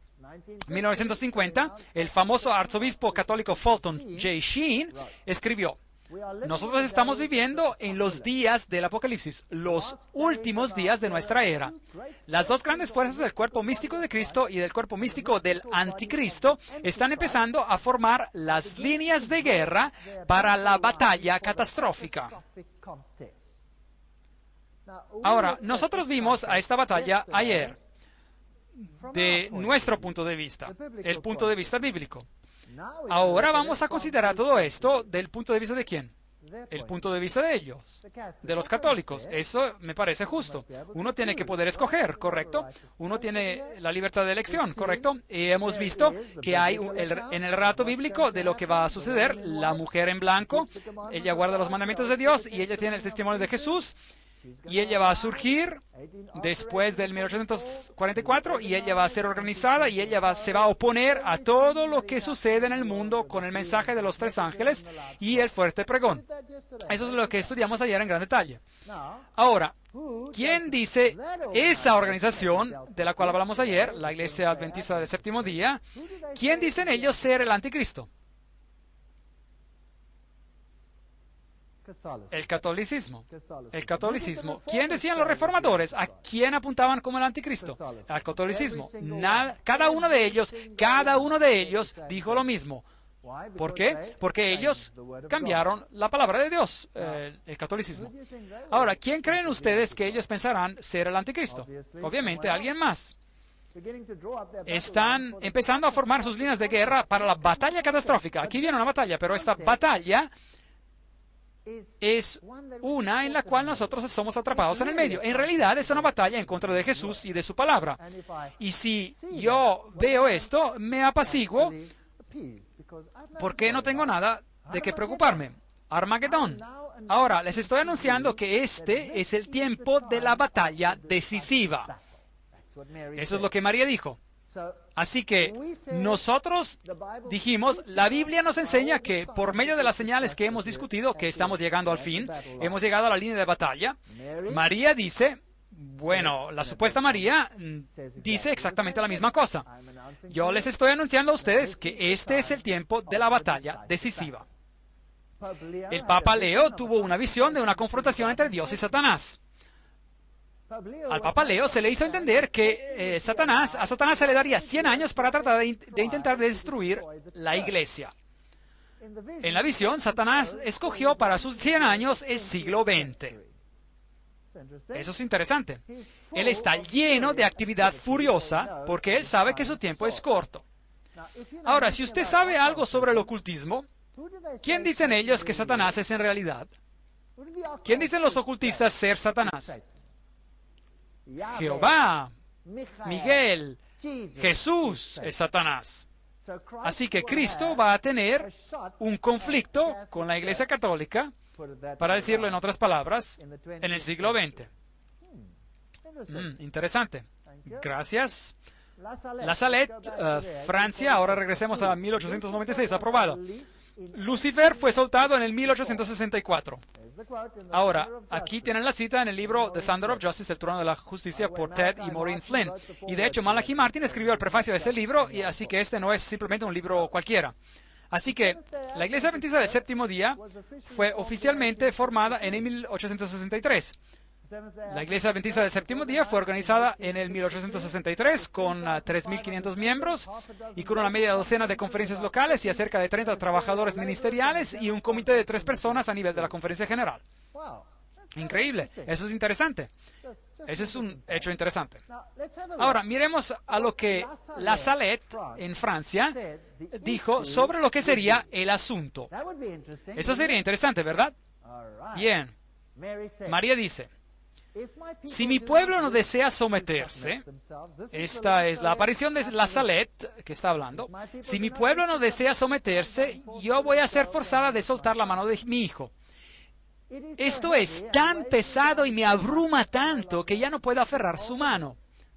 1950, el famoso arzobispo católico Fulton J. Sheen escribió, nosotros estamos viviendo en los días del Apocalipsis, los últimos días de nuestra era. Las dos grandes fuerzas del cuerpo místico de Cristo y del cuerpo místico del Anticristo están empezando a formar las líneas de guerra para la batalla catastrófica. Ahora, nosotros vimos a esta batalla ayer, de nuestro punto de vista, el punto de vista bíblico. Ahora vamos a considerar todo esto del punto de vista de quién. El punto de vista de ellos, de los católicos. Eso me parece justo. Uno tiene que poder escoger, ¿correcto? Uno tiene la libertad de elección, ¿correcto? Y hemos visto que hay en el relato bíblico de lo que va a suceder, la mujer en blanco, ella guarda los mandamientos de Dios y ella tiene el testimonio de Jesús. Y ella va a surgir después del 1844 y ella va a ser organizada y ella se va a oponer a todo lo que sucede en el mundo con el mensaje de los tres ángeles y el fuerte pregón. Eso es lo que estudiamos ayer en gran detalle. Ahora, ¿quién dice esa organización de la cual hablamos ayer, la Iglesia Adventista del Séptimo Día? ¿Quién dicen ellos ser el anticristo? El catolicismo. El catolicismo. ¿Quién decían los reformadores? ¿A quién apuntaban como el anticristo? Al catolicismo. Cada uno de ellos dijo lo mismo. ¿Por qué? Porque ellos cambiaron la palabra de Dios, el catolicismo. Ahora, ¿quién creen ustedes que ellos pensarán ser el anticristo? Obviamente, alguien más. Están empezando a formar sus líneas de guerra para la batalla catastrófica. Aquí viene una batalla, pero esta batalla es una en la cual nosotros somos atrapados en el medio. En realidad es una batalla en contra de Jesús y de su palabra. Y si yo veo esto, me apaciguo porque no tengo nada de qué preocuparme. Armagedón. Ahora, les estoy anunciando que este es el tiempo de la batalla decisiva. Eso es lo que María dijo. Así que nosotros dijimos, la Biblia nos enseña que por medio de las señales que hemos discutido, que estamos llegando al fin, hemos llegado a la línea de batalla. María dice, bueno, la supuesta María dice exactamente la misma cosa. Yo les estoy anunciando a ustedes que este es el tiempo de la batalla decisiva. El Papa Leo tuvo una visión de una confrontación entre Dios y Satanás. Al Papa Leo se le hizo entender que a Satanás se le daría 100 años para tratar de intentar destruir la iglesia. En la visión, Satanás escogió para sus 100 años el siglo XX. Eso es interesante. Él está lleno de actividad furiosa porque él sabe que su tiempo es corto. Ahora, si usted sabe algo sobre el ocultismo, ¿quién dicen ellos que Satanás es en realidad? ¿Quién dicen los ocultistas ser Satanás? Jehová, Miguel, Jesús es Satanás. Así que Cristo va a tener un conflicto con la Iglesia Católica, para decirlo en otras palabras, en el siglo XX. Interesante. Gracias. La Salette, Francia, ahora regresemos a 1896, aprobado. Lucifer fue soltado en el 1864. Ahora, aquí tienen la cita en el libro The Thunder of Justice, El Trono de la Justicia, por Ted y Maureen Flynn. Y de hecho, Malachi Martin escribió el prefacio de ese libro, y así que este no es simplemente un libro cualquiera. Así que la Iglesia Adventista del Séptimo Día fue oficialmente formada en el 1863. La Iglesia Adventista del Séptimo Día fue organizada en el 1863 con 3.500 miembros y con una media docena de conferencias locales y a cerca de 30 trabajadores ministeriales y un comité de 3 personas a nivel de la conferencia general. Increíble. Eso es interesante. Ese es un hecho interesante. Ahora, miremos a lo que la Salette en Francia dijo sobre lo que sería el asunto. Eso sería interesante, ¿verdad? Bien. María dice, si mi pueblo no desea someterse, esta es la aparición de la Salette que está hablando, si mi pueblo no desea someterse, yo voy a ser forzada de soltar la mano de mi hijo. Esto es tan pesado y me abruma tanto que ya no puedo aferrar su mano.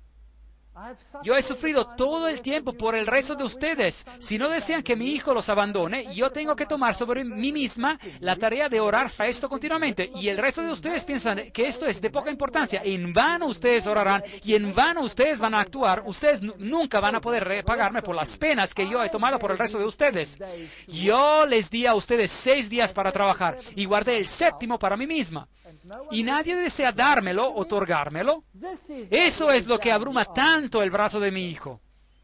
Yo he sufrido todo el tiempo por el resto de ustedes. Si no desean que mi hijo los abandone, yo tengo que tomar sobre mí misma la tarea de orar para esto continuamente. Y el resto de ustedes piensan que esto es de poca importancia. En vano ustedes orarán y en vano ustedes van a actuar. Ustedes nunca van a poder repagarme por las penas que yo he tomado por el resto de ustedes. Yo les di a ustedes 6 días para trabajar y guardé el 7º para mí misma. Y nadie desea dármelo, otorgármelo. Eso es lo que abruma tanto el brazo de mi hijo.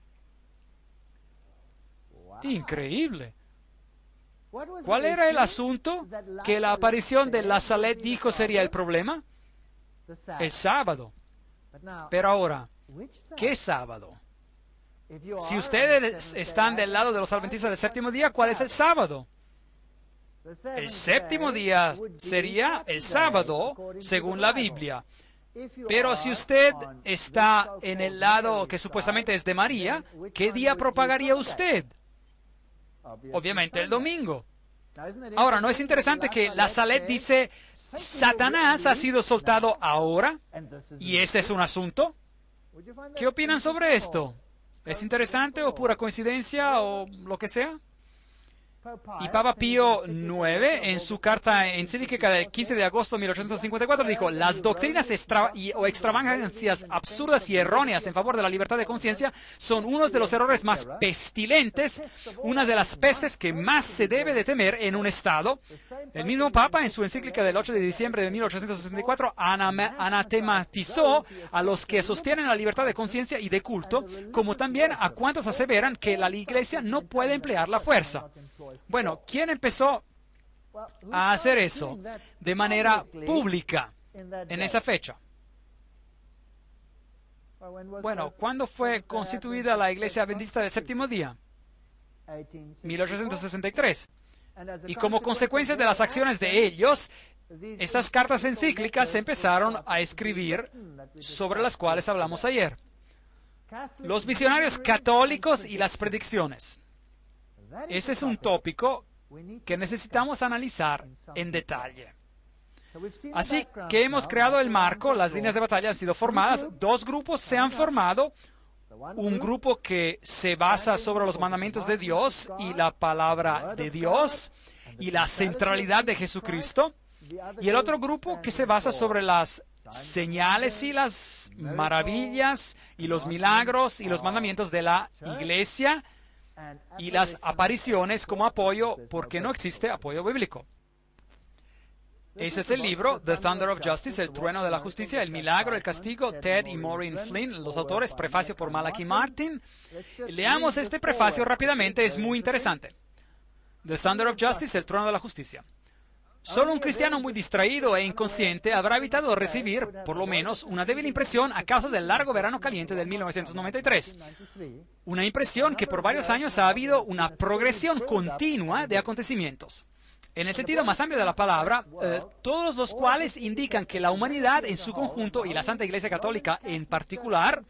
Increíble. ¿Cuál era el asunto que la aparición de la Salette dijo sería el problema? El sábado. Pero ahora, ¿qué sábado? Si ustedes están del lado de los adventistas del séptimo día, ¿cuál es el sábado? El séptimo día sería el sábado, según la Biblia. Pero si usted está en el lado que supuestamente es de María, ¿qué día propagaría usted? Obviamente el domingo. Ahora, ¿no es interesante que la Salette dice, Satanás ha sido soltado ahora? ¿Y este es un asunto? ¿Qué opinan sobre esto? ¿Es interesante o pura coincidencia o lo que sea? Y Papa Pío IX, en su carta encíclica del 15 de agosto de 1854, dijo: las doctrinas o extravagancias absurdas y erróneas en favor de la libertad de conciencia son unos de los errores más pestilentes, una de las pestes que más se debe de temer en un Estado. El mismo Papa, en su encíclica del 8 de diciembre de 1864, anatematizó a los que sostienen la libertad de conciencia y de culto, como también a cuantos aseveran que la Iglesia no puede emplear la fuerza. Bueno, ¿quién empezó a hacer eso de manera pública en esa fecha? Bueno, ¿cuándo fue constituida la Iglesia Adventista del Séptimo Día? 1863. Y como consecuencia de las acciones de ellos, estas cartas encíclicas se empezaron a escribir, sobre las cuales hablamos ayer. Los misionarios católicos y las predicciones. Ese es un tópico que necesitamos analizar en detalle. Así que hemos creado el marco, las líneas de batalla han sido formadas, dos grupos se han formado, un grupo que se basa sobre los mandamientos de Dios y la palabra de Dios y la centralidad de Jesucristo, y el otro grupo que se basa sobre las señales y las maravillas y los milagros y los mandamientos de la Iglesia y las apariciones como apoyo, porque no existe apoyo bíblico. Ese es el libro, The Thunder of Justice, El Trueno de la Justicia, El Milagro, el Castigo, Ted y Maureen Flynn, los autores, prefacio por Malachi Martin. Leamos este prefacio rápidamente, es muy interesante. The Thunder of Justice, El Trueno de la Justicia. Solo un cristiano muy distraído e inconsciente habrá evitado recibir, por lo menos, una débil impresión a causa del largo verano caliente del 1993. Una impresión que por varios años ha habido una progresión continua de acontecimientos. En el sentido más amplio de la palabra, todos los cuales indican que la humanidad en su conjunto y la Santa Iglesia Católica en particular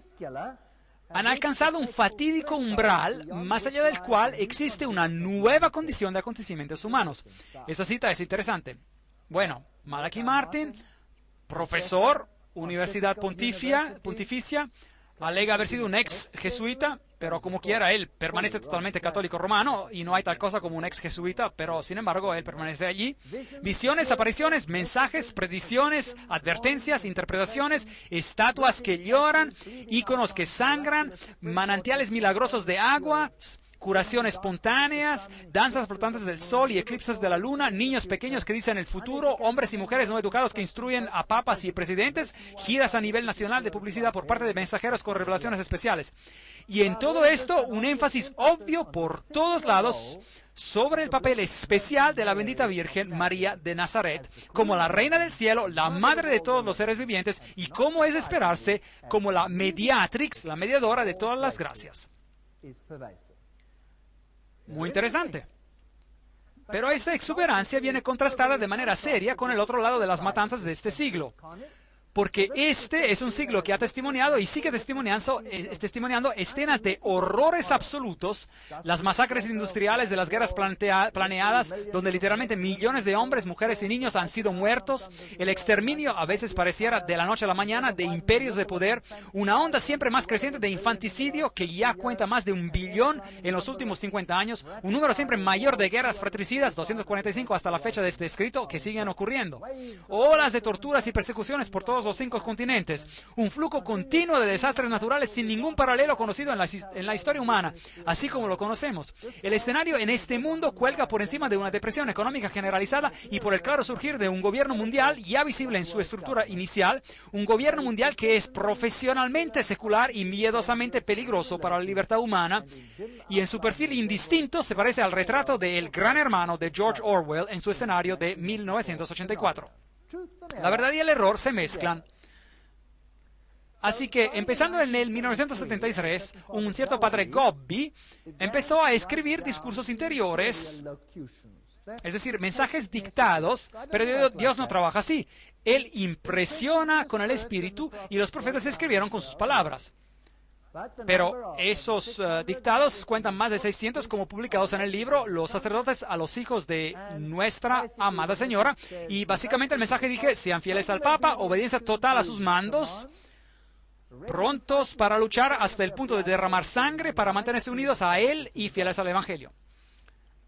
han alcanzado un fatídico umbral más allá del cual existe una nueva condición de acontecimientos humanos. Esa cita es interesante. Bueno, Malachi Martin, profesor, Universidad Pontificia, alega haber sido un ex jesuita, pero como quiera, él permanece totalmente católico romano y no hay tal cosa como un ex jesuita, pero sin embargo él permanece allí. Visiones, apariciones, mensajes, predicciones, advertencias, interpretaciones, estatuas que lloran, íconos que sangran, manantiales milagrosos de agua, curaciones espontáneas, danzas flotantes del sol y eclipses de la luna, niños pequeños que dicen el futuro, hombres y mujeres no educados que instruyen a papas y presidentes, giras a nivel nacional de publicidad por parte de mensajeros con revelaciones especiales. Y en todo esto, un énfasis obvio por todos lados sobre el papel especial de la bendita Virgen María de Nazaret, como la Reina del Cielo, la Madre de todos los seres vivientes, y como es de esperarse, como la mediatrix, la mediadora de todas las gracias. Muy interesante. Pero esta exuberancia viene contrastada de manera seria con el otro lado de las matanzas de este siglo. Porque este es un siglo que ha testimoniado y sigue testimoniando escenas de horrores absolutos, las masacres industriales de las guerras planeadas, donde literalmente millones de hombres, mujeres y niños han sido muertos, el exterminio, a veces pareciera de la noche a la mañana, de imperios de poder, una onda siempre más creciente de infanticidio que ya cuenta más de 1 billón en los últimos 50 años, un número siempre mayor de guerras fratricidas, 245 hasta la fecha de este escrito, que siguen ocurriendo, olas de torturas y persecuciones por todos los 5 continentes, un flujo continuo de desastres naturales sin ningún paralelo conocido en la historia humana, así como lo conocemos. El escenario en este mundo cuelga por encima de una depresión económica generalizada y por el claro surgir de un gobierno mundial ya visible en su estructura inicial, un gobierno mundial que es profesionalmente secular y miedosamente peligroso para la libertad humana, y en su perfil indistinto se parece al retrato de El Gran Hermano de George Orwell en su escenario de 1984. La verdad y el error se mezclan. Así que, empezando en el 1973, un cierto padre Gobbi empezó a escribir discursos interiores, es decir, mensajes dictados, pero Dios no trabaja así. Él impresiona con el Espíritu y los profetas escribieron con sus palabras. Pero esos dictados cuentan más de 600 como publicados en el libro Los sacerdotes a los hijos de nuestra amada Señora. Y básicamente el mensaje dije, sean fieles al Papa, obediencia total a sus mandos, prontos para luchar hasta el punto de derramar sangre para mantenerse unidos a Él y fieles al Evangelio.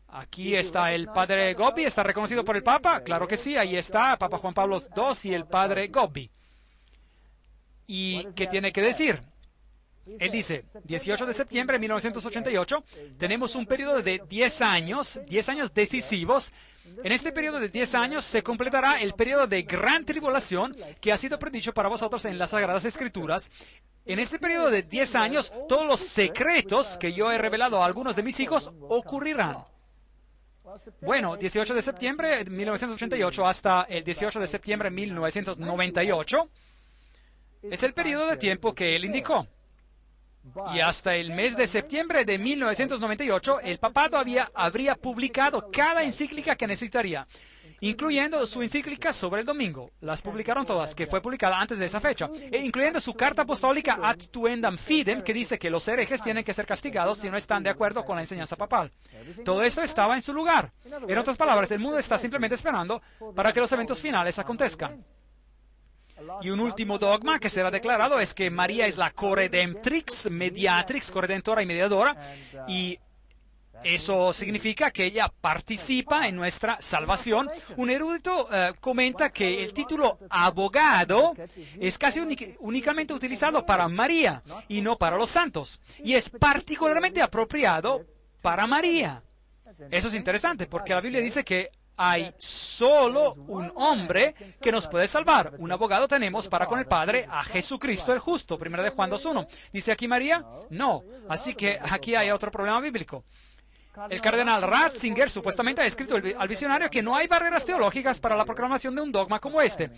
Aquí está el padre Gobbi, ¿está reconocido por el Papa? Claro que sí, ahí está, Papa Juan Pablo II y el padre Gobbi. ¿Y qué tiene que decir? Él dice, 18 de septiembre de 1988, tenemos un periodo de 10 años decisivos. En este periodo de 10 años se completará el periodo de gran tribulación que ha sido predicho para vosotros en las Sagradas Escrituras. En este periodo de 10 años, todos los secretos que yo he revelado a algunos de mis hijos ocurrirán. Bueno, 18 de septiembre de 1988 hasta el 18 de septiembre de 1998 es el periodo de tiempo que él indicó. Y hasta el mes de septiembre de 1998, el papado habría publicado cada encíclica que necesitaría, incluyendo su encíclica sobre el domingo. Las publicaron todas, que fue publicada antes de esa fecha, e incluyendo su carta apostólica Ad Tuendam Fidem, que dice que los herejes tienen que ser castigados si no están de acuerdo con la enseñanza papal. Todo esto estaba en su lugar. En otras palabras, el mundo está simplemente esperando para que los eventos finales acontezcan. Y un último dogma que será declarado es que María es la corredemptrix, mediatrix, corredentora y mediadora, y eso significa que ella participa en nuestra salvación. Un erudito comenta que el título abogado es casi únicamente utilizado para María y no para los santos, y es particularmente apropiado para María. Eso es interesante porque la Biblia dice que hay solo un hombre que nos puede salvar. Un abogado tenemos para con el Padre, a Jesucristo el justo. 1 de Juan 2:1. ¿Dice aquí María? No. Así que aquí hay otro problema bíblico. El cardenal Ratzinger supuestamente ha escrito al visionario que no hay barreras teológicas para la proclamación de un dogma como este.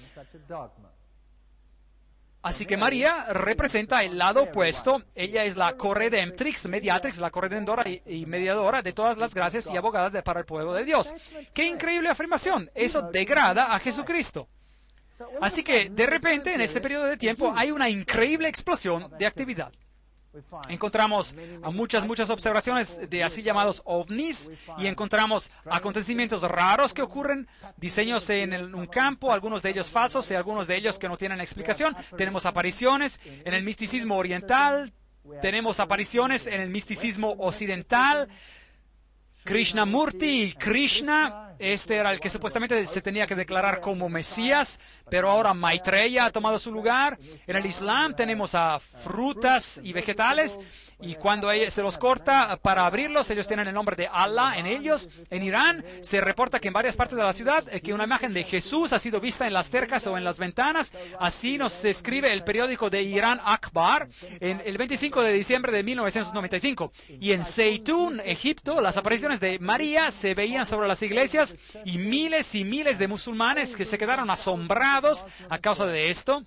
Así que María representa el lado opuesto. Ella es la corredemptrix, mediatrix, la corredentora y mediadora de todas las gracias y abogada para el pueblo de Dios. ¡Qué increíble afirmación! Eso degrada a Jesucristo. Así que, de repente, en este periodo de tiempo, hay una increíble explosión de actividad. Encontramos muchas observaciones de así llamados ovnis y encontramos acontecimientos raros que ocurren, diseños en un campo, algunos de ellos falsos y algunos de ellos que no tienen explicación. Tenemos apariciones en el misticismo oriental, tenemos apariciones en el misticismo occidental. Krishnamurti y Krishna, este era el que supuestamente se tenía que declarar como Mesías, pero ahora Maitreya ha tomado su lugar. En el Islam tenemos a frutas y vegetales, y cuando se los corta para abrirlos, ellos tienen el nombre de Allah en ellos. En Irán se reporta que en varias partes de la ciudad que una imagen de Jesús ha sido vista en las cercas o en las ventanas. Así nos escribe el periódico de Irán Akbar en el 25 de diciembre de 1995. Y en Zeitún, Egipto, las apariciones de María se veían sobre las iglesias y miles de musulmanes que se quedaron asombrados a causa de esto.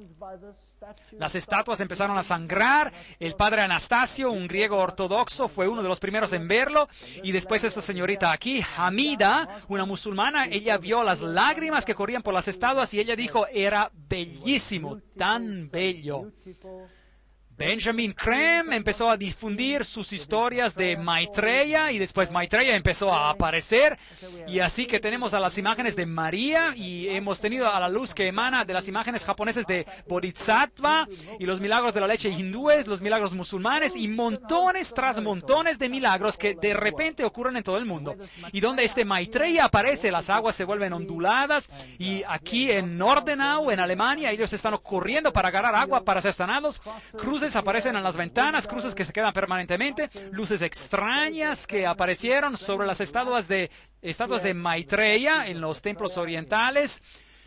Las estatuas empezaron a sangrar. El padre Anastasio, un griego ortodoxo, fue uno de los primeros en verlo. Y después esta señorita aquí, Hamida, una musulmana, ella vio las lágrimas que corrían por las estatuas y ella dijo, era bellísimo, tan bello. Benjamin Creme empezó a difundir sus historias de Maitreya y después Maitreya empezó a aparecer, y así que tenemos a las imágenes de María y hemos tenido a la luz que emana de las imágenes japonesas de Bodhisattva y los milagros de la leche hindúes, los milagros musulmanes y montones tras montones de milagros que de repente ocurren en todo el mundo. Y donde este Maitreya aparece, las aguas se vuelven onduladas, y aquí en Nordenau, en Alemania, ellos están corriendo para agarrar agua para ser sanados. Cruces aparecen en las ventanas, cruces que se quedan permanentemente, luces extrañas que aparecieron sobre las estatuas de Maitreya en los templos orientales.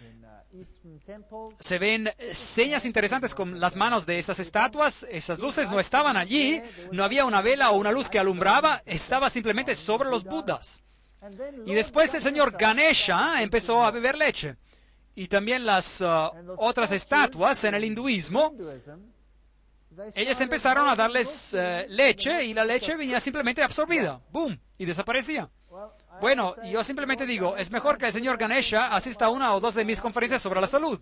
Se ven señas interesantes con las manos de estas estatuas. Esas luces no estaban allí, no había una vela o una luz que alumbraba, estaba simplemente sobre los Budas. Y después el señor Ganesha empezó a beber leche. Y también las otras estatuas en el hinduismo, ellas empezaron a darles leche y la leche venía simplemente absorbida, ¡boom!, y desaparecía. Bueno, yo simplemente digo, es mejor que el señor Ganesha asista a una o dos de mis conferencias sobre la salud.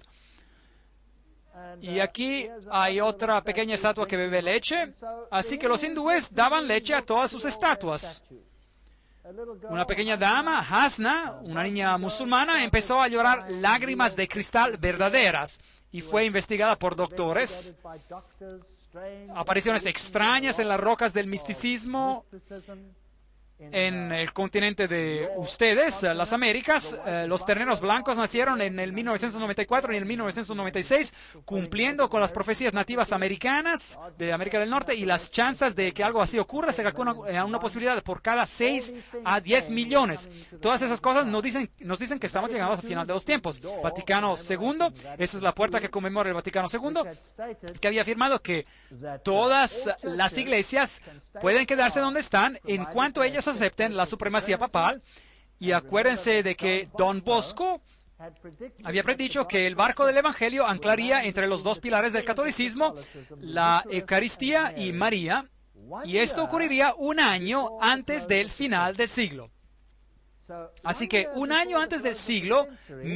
Y aquí hay otra pequeña estatua que bebe leche, así que los hindúes daban leche a todas sus estatuas. Una pequeña dama, Hasna, una niña musulmana, empezó a llorar lágrimas de cristal verdaderas y fue investigada por doctores. Apariciones extrañas en las rocas del misticismo. en el continente de ustedes, las Américas, los terneros blancos nacieron en el 1994 y en el 1996, cumpliendo con las profecías nativas americanas de América del Norte, y las chances de que algo así ocurra se calcula una posibilidad por cada 6 a 10 millones. Todas esas cosas nos dicen que estamos llegando al final de los tiempos. Vaticano II, esa es la puerta que conmemora el Vaticano II, que había afirmado que todas las iglesias pueden quedarse donde están en cuanto ellas acepten la supremacía papal. Y acuérdense de que Don Bosco había predicho que el barco del Evangelio anclaría entre los dos pilares del catolicismo, la Eucaristía y María, y esto ocurriría un año antes del final del siglo. Así que un año antes del siglo,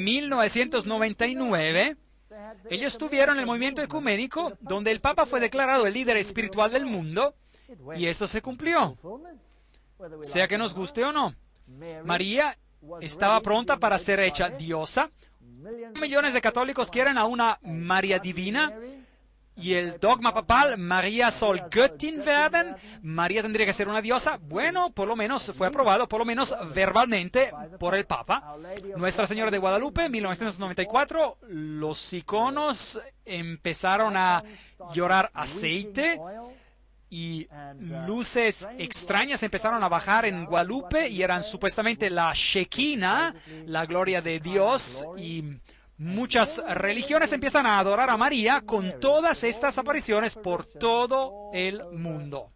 1999, ellos tuvieron el movimiento ecuménico, donde el Papa fue declarado el líder espiritual del mundo, y esto se cumplió, sea que nos guste o no. María estaba pronta para ser hecha diosa. Millones de católicos quieren a una María divina, y el dogma papal, María soll Göttin werden, María tendría que ser una diosa. Bueno, por lo menos fue aprobado, por lo menos verbalmente, por el Papa. Nuestra Señora de Guadalupe, 1994, los iconos empezaron a llorar aceite, y luces extrañas empezaron a bajar en Guadalupe, y eran supuestamente la Shekinah, la gloria de Dios, y muchas religiones empiezan a adorar a María con todas estas apariciones por todo el mundo.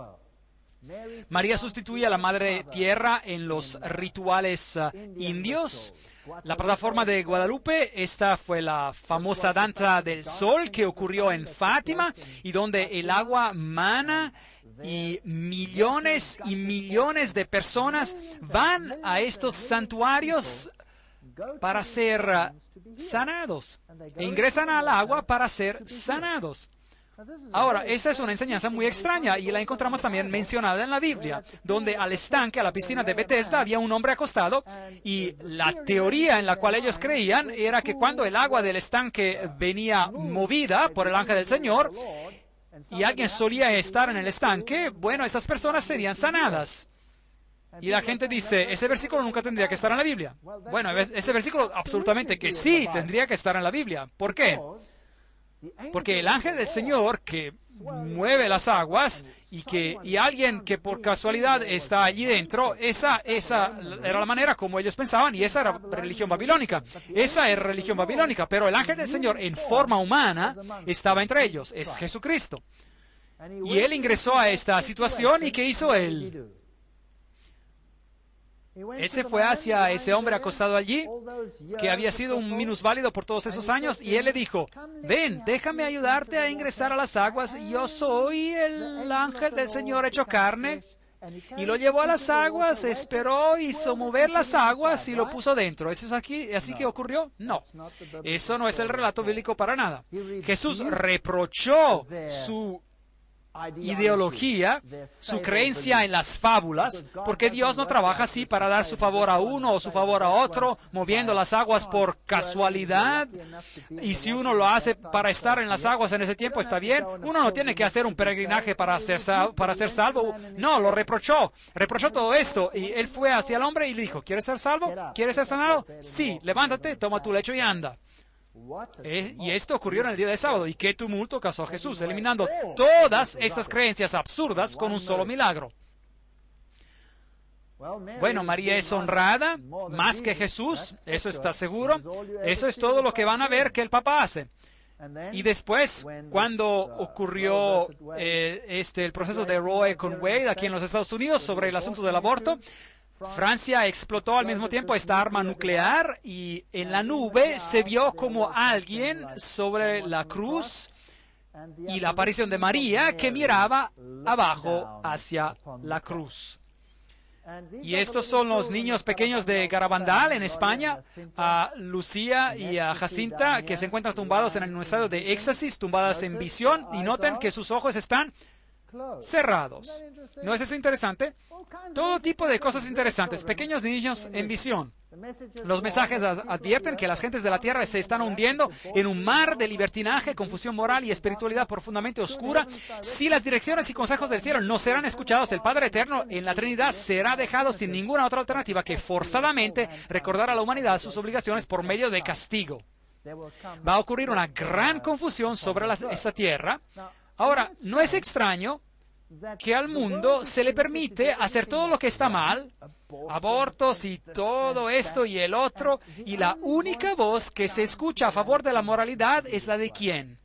María sustituye a la Madre Tierra en los rituales indios. La plataforma de Guadalupe, esta fue la famosa danza del sol que ocurrió en Fátima, y donde el agua mana y millones de personas van a estos santuarios para ser sanados, e ingresan al agua para ser sanados. Ahora, esta es una enseñanza muy extraña, y la encontramos también mencionada en la Biblia, donde al estanque, a la piscina de Bethesda, había un hombre acostado, y la teoría en la cual ellos creían era que cuando el agua del estanque venía movida por el ángel del Señor, y alguien solía estar en el estanque, bueno, esas personas serían sanadas. Y la gente dice, ese versículo nunca tendría que estar en la Biblia. Bueno, ese versículo absolutamente que sí tendría que estar en la Biblia. ¿Por qué? Porque el ángel del Señor que mueve las aguas, y alguien que por casualidad está allí dentro, esa era la manera como ellos pensaban, y esa era religión babilónica. Esa es religión babilónica, pero el ángel del Señor en forma humana estaba entre ellos, es Jesucristo. Y él ingresó a esta situación, y ¿qué hizo él? Él se fue hacia ese hombre acostado allí, que había sido un minusválido por todos esos años, y él le dijo, ven, déjame ayudarte a ingresar a las aguas, yo soy el ángel del Señor hecho carne. Y lo llevó a las aguas, esperó, hizo mover las aguas y lo puso dentro. ¿Eso es así que ocurrió? No, eso no es el relato bíblico para nada. Jesús reprochó su ideología, su creencia en las fábulas, porque Dios no trabaja así para dar su favor a uno o su favor a otro, moviendo las aguas por casualidad. Y si uno lo hace para estar en las aguas en ese tiempo, está bien. Uno no tiene que hacer un peregrinaje para ser salvo. No, lo reprochó todo esto, y él fue hacia el hombre y le dijo, ¿quieres ser salvo? ¿Quieres ser sanado? Sí, levántate, toma tu lecho y anda. Y esto ocurrió en el día de sábado. ¿Y qué tumulto causó Jesús, eliminando todas estas creencias absurdas con un solo milagro? Bueno, María es honrada más que Jesús, eso está seguro. Eso es todo lo que van a ver que el Papa hace. Y después, cuando ocurrió el proceso de Roe con Wade aquí en los Estados Unidos sobre el asunto del aborto, Francia explotó al mismo tiempo esta arma nuclear, y en la nube se vio como alguien sobre la cruz, y la aparición de María que miraba abajo hacia la cruz. Y estos son los niños pequeños de Garabandal en España, a Lucía y a Jacinta, que se encuentran tumbados en un estado de éxtasis, tumbadas en visión, y noten que sus ojos están cerrados. ¿No es eso interesante? Todo tipo de cosas interesantes. Pequeños niños en visión. Los mensajes advierten que las gentes de la tierra se están hundiendo en un mar de libertinaje, confusión moral y espiritualidad profundamente oscura. Si las direcciones y consejos del cielo no serán escuchados, el Padre Eterno en la Trinidad será dejado sin ninguna otra alternativa que forzadamente recordar a la humanidad sus obligaciones por medio de castigo. Va a ocurrir una gran confusión sobre esta tierra. Ahora, no es extraño que al mundo se le permite hacer todo lo que está mal, abortos y todo esto y el otro, y la única voz que se escucha a favor de la moralidad es la de ¿quién?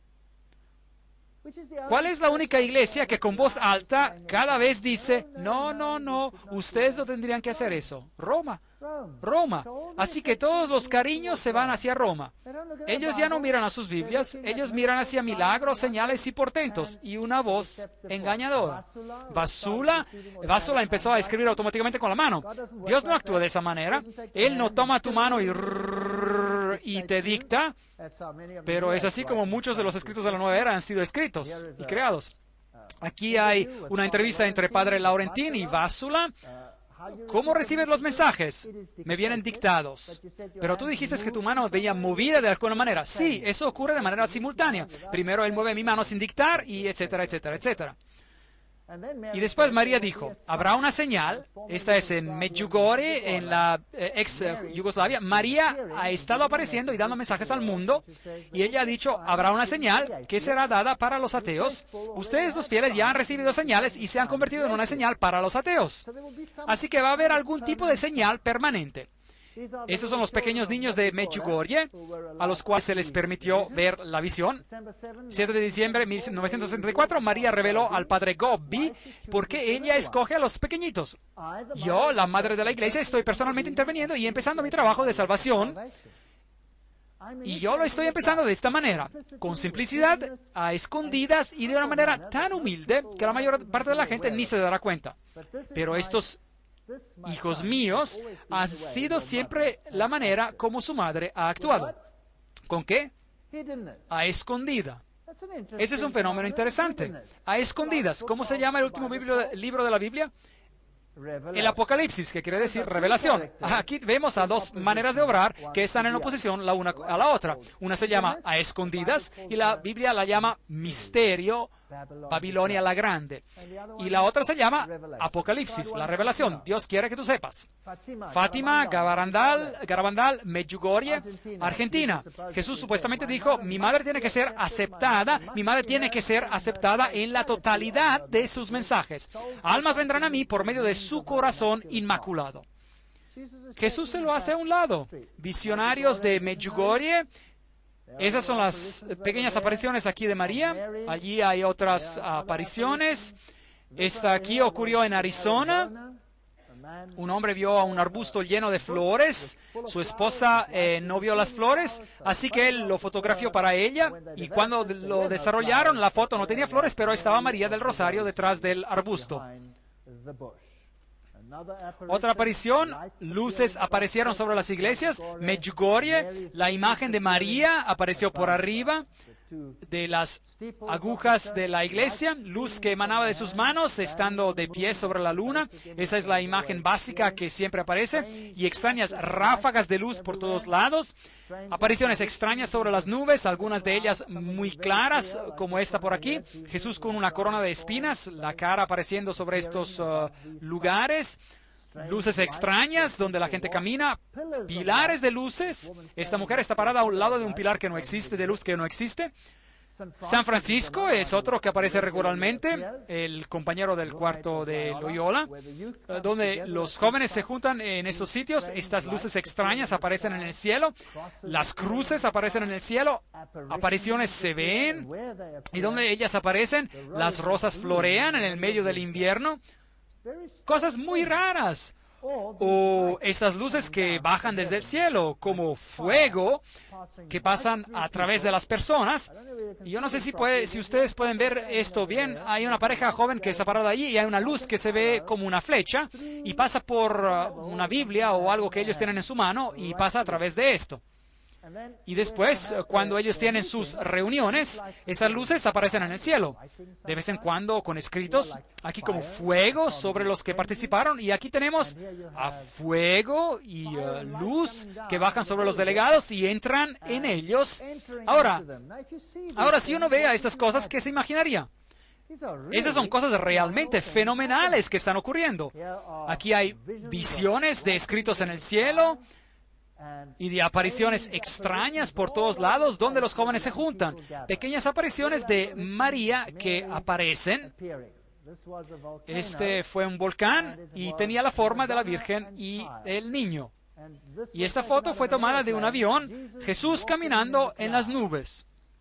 ¿Cuál es la única iglesia que con voz alta cada vez dice, no, no, no, ustedes no tendrían que hacer eso? Roma. Roma. Así que todos los cariños se van hacia Roma. Ellos ya no miran a sus Biblias, ellos miran hacia milagros, señales y portentos, y una voz engañadora. Vasula empezó a escribir automáticamente con la mano. Dios no actúa de esa manera. Él no toma tu mano y te dicta, pero es así como muchos de los escritos de la Nueva Era han sido escritos y creados. Aquí hay una entrevista entre Padre Laurentin y Vasula. ¿Cómo recibes los mensajes? Me vienen dictados. Pero tú dijiste que tu mano veía movida de alguna manera. Sí, eso ocurre de manera simultánea. Primero él mueve mi mano sin dictar y etcétera, etcétera, etcétera. Y después María dijo, habrá una señal. Esta es en Medjugorje, en la ex Yugoslavia. María ha estado apareciendo y dando mensajes al mundo. Y ella ha dicho, habrá una señal que será dada para los ateos. Ustedes los fieles ya han recibido señales y se han convertido en una señal para los ateos. Así que va a haber algún tipo de señal permanente. Esos son los pequeños niños de Medjugorje, a los cuales se les permitió ver la visión. 7 de diciembre de 1964, María reveló al padre Gobbi por qué ella escoge a los pequeñitos. Yo, la madre de la iglesia, estoy personalmente interviniendo y empezando mi trabajo de salvación. Y yo lo estoy empezando de esta manera, con simplicidad, a escondidas y de una manera tan humilde que la mayor parte de la gente ni se dará cuenta. Pero estos hijos míos ha sido siempre la manera como su madre ha actuado. ¿Con qué? A escondida. Ese es un fenómeno interesante. A escondidas. ¿Cómo se llama el último libro de la Biblia? El Apocalipsis, que quiere decir revelación. Aquí vemos a dos maneras de obrar que están en oposición la una a la otra. Una se llama a escondidas y la Biblia la llama misterio, Babilonia la Grande. Y la otra se llama Apocalipsis, la revelación. Dios quiere que tú sepas. Fátima, Garabandal, Medjugorje, Argentina. Jesús supuestamente dijo, mi madre tiene que ser aceptada en la totalidad de sus mensajes. Almas vendrán a mí por medio de su corazón inmaculado. Jesús se lo hace a un lado. Visionarios de Medjugorje. Esas son las pequeñas apariciones aquí de María. Allí hay otras apariciones. Esta aquí ocurrió en Arizona. Un hombre vio a un arbusto lleno de flores. Su esposa no vio las flores, así que él lo fotografió para ella. Y cuando lo desarrollaron, la foto no tenía flores, pero estaba María del Rosario detrás del arbusto. Otra aparición, luces aparecieron sobre las iglesias. Medjugorje, la imagen de María apareció por arriba de las agujas de la iglesia, luz que emanaba de sus manos estando de pie sobre la luna. Esa es la imagen básica que siempre aparece, y extrañas ráfagas de luz por todos lados, apariciones extrañas sobre las nubes, algunas de ellas muy claras, como esta por aquí, Jesús con una corona de espinas, la cara apareciendo sobre estos lugares. Luces extrañas donde la gente camina, pilares de luces. Esta mujer está parada a un lado de un pilar que no existe, de luz que no existe. San Francisco es otro que aparece regularmente, el compañero del cuarto de Loyola, donde los jóvenes se juntan en estos sitios. Estas luces extrañas aparecen en el cielo, las cruces aparecen en el cielo, apariciones se ven, y donde ellas aparecen, las rosas florean en el medio del invierno. Cosas muy raras. O estas luces que bajan desde el cielo, como fuego, que pasan a través de las personas. Y yo no sé si ustedes pueden ver esto bien. Hay una pareja joven que está parada allí y hay una luz que se ve como una flecha y pasa por una Biblia o algo que ellos tienen en su mano y pasa a través de esto. Y después, cuando ellos tienen sus reuniones, esas luces aparecen en el cielo. De vez en cuando con escritos, aquí como fuego sobre los que participaron. Y aquí tenemos a fuego y luz que bajan sobre los delegados y entran en ellos. Ahora, si uno ve a estas cosas, ¿qué se imaginaría? Esas son cosas realmente fenomenales que están ocurriendo. Aquí hay visiones de escritos en el cielo y de apariciones extrañas por todos lados donde los jóvenes se juntan. Pequeñas apariciones de María que aparecen. Este fue un volcán y tenía la forma de la Virgen y el niño. Y esta foto fue tomada de un avión, Jesús caminando en las nubes.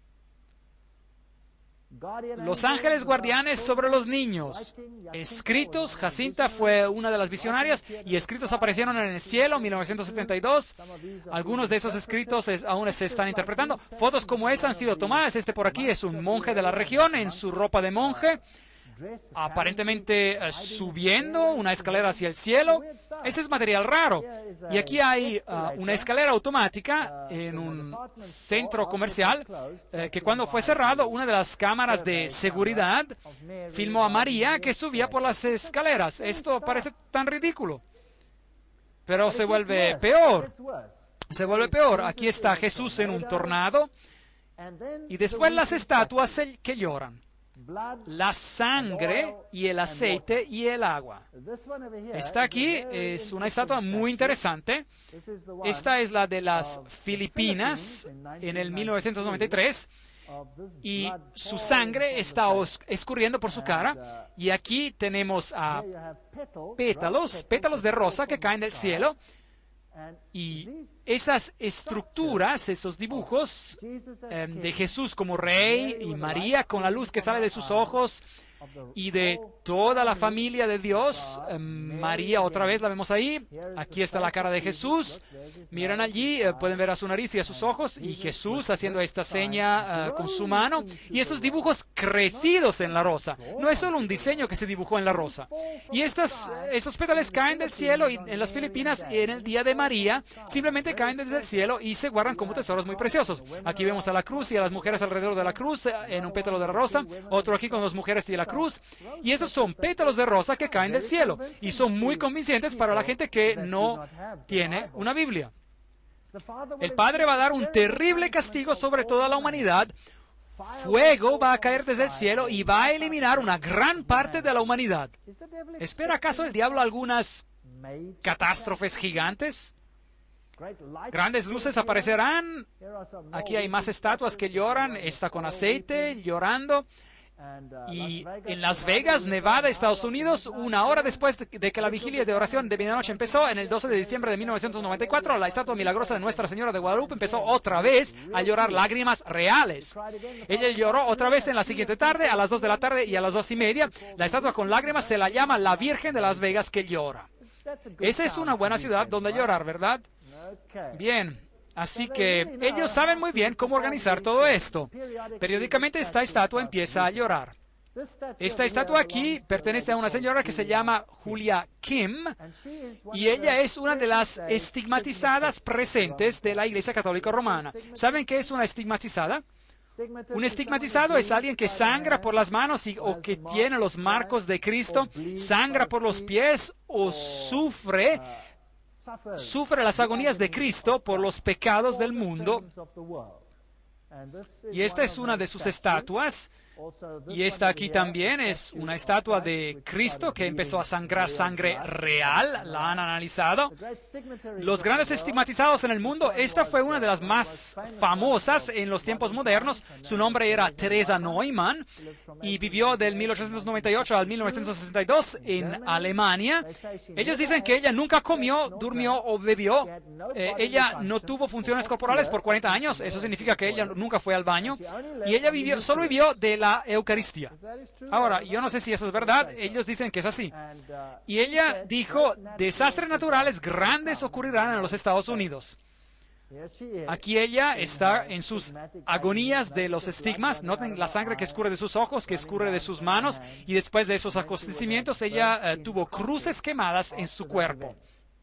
Los ángeles guardianes sobre los niños. Escritos, Jacinta fue una de las visionarias y escritos aparecieron en el cielo en 1972. Algunos de esos escritos aún se están interpretando. Fotos como esta han sido tomadas. Este por aquí es un monje de la región en su ropa de monje, aparentemente subiendo una escalera hacia el cielo. Ese es material raro. Y aquí hay una escalera automática en un centro comercial que cuando fue cerrado, una de las cámaras de seguridad filmó a María que subía por las escaleras. Esto parece tan ridículo, pero se vuelve peor. Se vuelve peor. Aquí está Jesús en un tornado y después las estatuas que lloran. La sangre y el aceite y el agua. Esta aquí es una estatua muy interesante. Esta es la de las Filipinas en el 1993 y su sangre está escurriendo por su cara. Y aquí tenemos a pétalos de rosa que caen del cielo. Y esas estructuras, esos dibujos de Jesús como rey y María con la luz que sale de sus ojos y de toda la familia de Dios. María otra vez la vemos ahí. Aquí está la cara de Jesús. Miren allí, pueden ver a su nariz y a sus ojos. Y Jesús haciendo esta seña con su mano. Y estos dibujos crecidos en la rosa. No es solo un diseño que se dibujó en la rosa. Y esos pétalos caen del cielo y en las Filipinas en el día de María simplemente caen desde el cielo y se guardan como tesoros muy preciosos. Aquí vemos a la cruz y a las mujeres alrededor de la cruz en un pétalo de la rosa. Otro aquí con las mujeres y la cruz. Y esos son pétalos de rosa que caen del cielo y son muy convincentes para la gente que no tiene una Biblia. El Padre va a dar un terrible castigo sobre toda la humanidad. Fuego va a caer desde el cielo y va a eliminar una gran parte de la humanidad. ¿Espera acaso el diablo algunas catástrofes gigantes? Grandes luces aparecerán. Aquí hay más estatuas que lloran. Esta con aceite llorando. Y en Las Vegas, Nevada, Estados Unidos, una hora después de que la vigilia de oración de medianoche empezó, en el 12 de diciembre de 1994, la estatua milagrosa de Nuestra Señora de Guadalupe empezó otra vez a llorar lágrimas reales. Ella lloró otra vez en la siguiente tarde, a las 2 de la tarde y a las 2:30. La estatua con lágrimas se la llama la Virgen de Las Vegas que llora. Esa es una buena ciudad donde llorar, ¿verdad? Bien. Así que ellos saben muy bien cómo organizar todo esto. Periódicamente esta estatua empieza a llorar. Esta estatua aquí pertenece a una señora que se llama Julia Kim y ella es una de las estigmatizadas presentes de la Iglesia Católica Romana. ¿Saben qué es una estigmatizada? Un estigmatizado es alguien que sangra por las manos o que tiene los marcos de Cristo, sangra por los pies o sufre las agonías de Cristo por los pecados del mundo. Y esta es una de sus estatuas. Y esta aquí también es una estatua de Cristo que empezó a sangrar sangre real. La han analizado. Los grandes estigmatizados en el mundo, esta fue una de las más famosas en los tiempos modernos. Su nombre era Teresa Neumann y vivió del 1898 al 1962 en Alemania. Ellos dicen que ella nunca comió, durmió o bebió. Ella no tuvo funciones corporales por 40 años. Eso significa que ella nunca fue al baño. Y ella solo vivió de la Eucaristía. Ahora, yo no sé si eso es verdad, ellos dicen que es así. Y ella dijo, desastres naturales grandes ocurrirán en los Estados Unidos. Aquí ella está en sus agonías de los estigmas. Noten la sangre que escurre de sus ojos, que escurre de sus manos, y después de esos acontecimientos ella tuvo cruces quemadas en su cuerpo.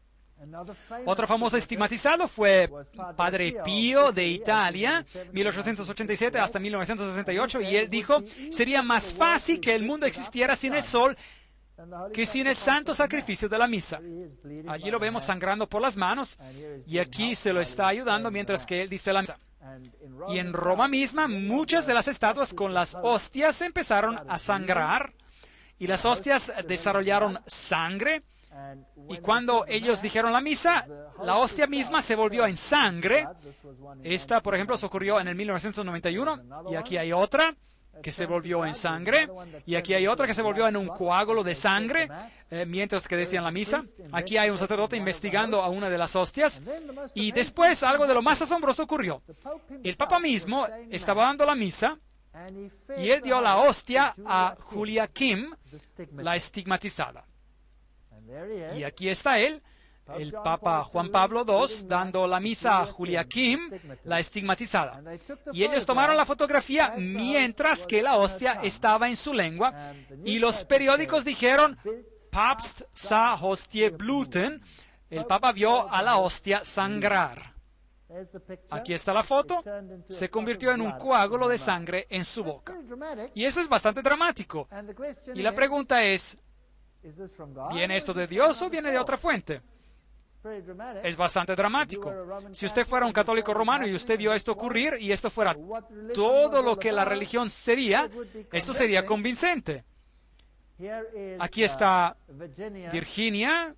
Otro famoso estigmatizado fue Padre Pío de Italia, 1887 hasta 1968, y él dijo, sería más fácil que el mundo existiera sin el sol que sin el santo sacrificio de la misa. Allí lo vemos sangrando por las manos, y aquí se lo está ayudando mientras que él dice la misa. Y en Roma misma, muchas de las estatuas con las hostias empezaron a sangrar, y las hostias desarrollaron sangre, y cuando ellos dijeron la misa, la hostia misma se volvió en sangre. Esta, por ejemplo, se ocurrió en el 1991, y aquí hay otra que se volvió en sangre, y aquí hay otra que se volvió en un coágulo de sangre, mientras que decían la misa. Aquí hay un sacerdote investigando a una de las hostias, y después algo de lo más asombroso ocurrió. El Papa mismo estaba dando la misa, y él dio la hostia a Joachim, la estigmatizada. Y aquí está él, el Papa Juan Pablo II, dando la misa a Joachim, la estigmatizada. Y ellos tomaron la fotografía mientras que la hostia estaba en su lengua, y los periódicos dijeron, Papst sah Hostie bluten, el Papa vio a la hostia sangrar. Aquí está la foto, se convirtió en un coágulo de sangre en su boca. Y eso es bastante dramático. Y la pregunta es, ¿viene esto de Dios o viene de otra fuente? Es bastante dramático. Si usted fuera un católico romano y usted vio esto ocurrir y esto fuera todo lo que la religión sería, esto sería convincente. Aquí está Virginia.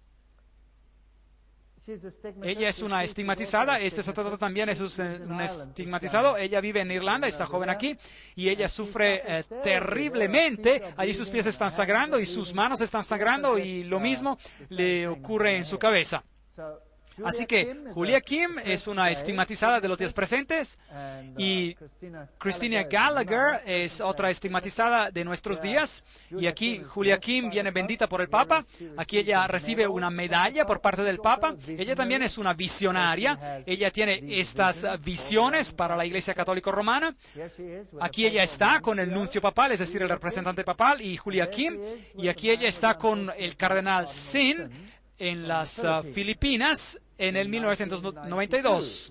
Ella es una estigmatizada. Este sacerdote también es un estigmatizado. Ella vive en Irlanda, está joven aquí, y ella sufre terriblemente. Allí sus pies están sangrando y sus manos están sangrando, y lo mismo le ocurre en su cabeza. Así que Joachim es una estigmatizada de los días presentes, y Christina Gallagher es otra estigmatizada de nuestros días. Y aquí Joachim viene bendita por el Papa. Aquí ella recibe una medalla por parte del Papa. Ella también es una visionaria. Ella tiene estas visiones para la Iglesia Católica Romana. Aquí ella está con el nuncio papal, es decir, el representante papal, y Joachim. Y aquí ella está con el cardenal Sin en las Filipinas en el 1992.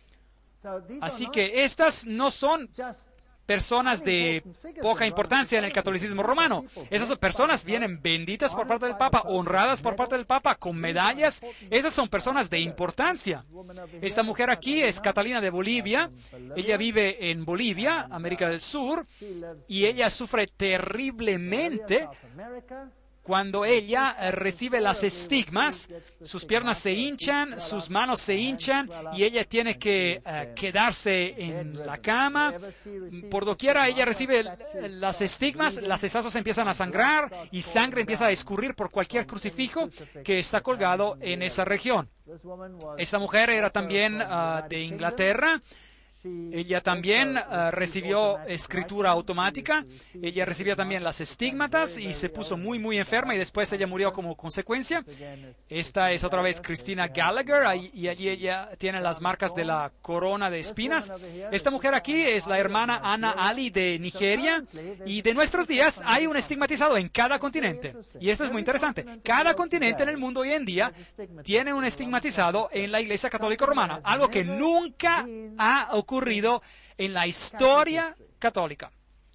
Así que estas no son personas de poca importancia en el catolicismo romano. Esas personas vienen benditas por parte del Papa, honradas por parte del Papa, con medallas. Esas son personas de importancia. Esta mujer aquí es Catalina de Bolivia. Ella vive en Bolivia, América del Sur, y ella sufre terriblemente cuando ella recibe las estigmas. Sus piernas se hinchan, sus manos se hinchan, y ella tiene que quedarse en la cama. Por doquiera ella recibe las estigmas, las estatuas empiezan a sangrar, y sangre empieza a escurrir por cualquier crucifijo que está colgado en esa región. Esa mujer era también de Inglaterra. Ella también recibió escritura automática. Ella recibía también las estigmatas y se puso muy, muy enferma, y después ella murió como consecuencia. Esta es otra vez Christina Gallagher, y allí ella tiene las marcas de la corona de espinas. Esta mujer aquí es la hermana Ana Ali de Nigeria, y de nuestros días hay un estigmatizado en cada continente. Y esto es muy interesante. Cada continente en el mundo hoy en día tiene un estigmatizado en la Iglesia Católica Romana, algo que nunca ha ocurrido en la historia católica.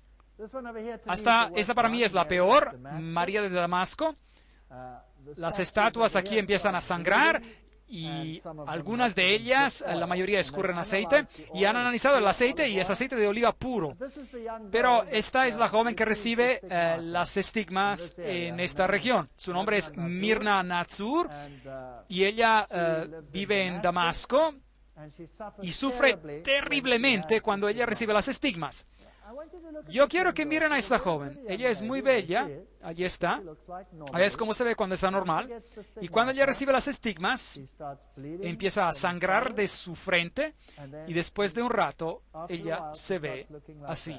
Esta para mí es la peor, María de Damasco. Las estatuas aquí empiezan a sangrar, y algunas de ellas, la mayoría escurren aceite, y han analizado el aceite, y es aceite de oliva puro. Pero esta es la joven que recibe las estigmas en esta región. Su nombre es Mirna Natsur, y ella vive en Damasco, y sufre terriblemente cuando ella recibe las estigmas. Yo quiero que miren a esta joven. Ella es muy bella. Allí está. Ahí es como se ve cuando está normal. Y cuando ella recibe las estigmas, empieza a sangrar de su frente, y después de un rato, ella se ve así.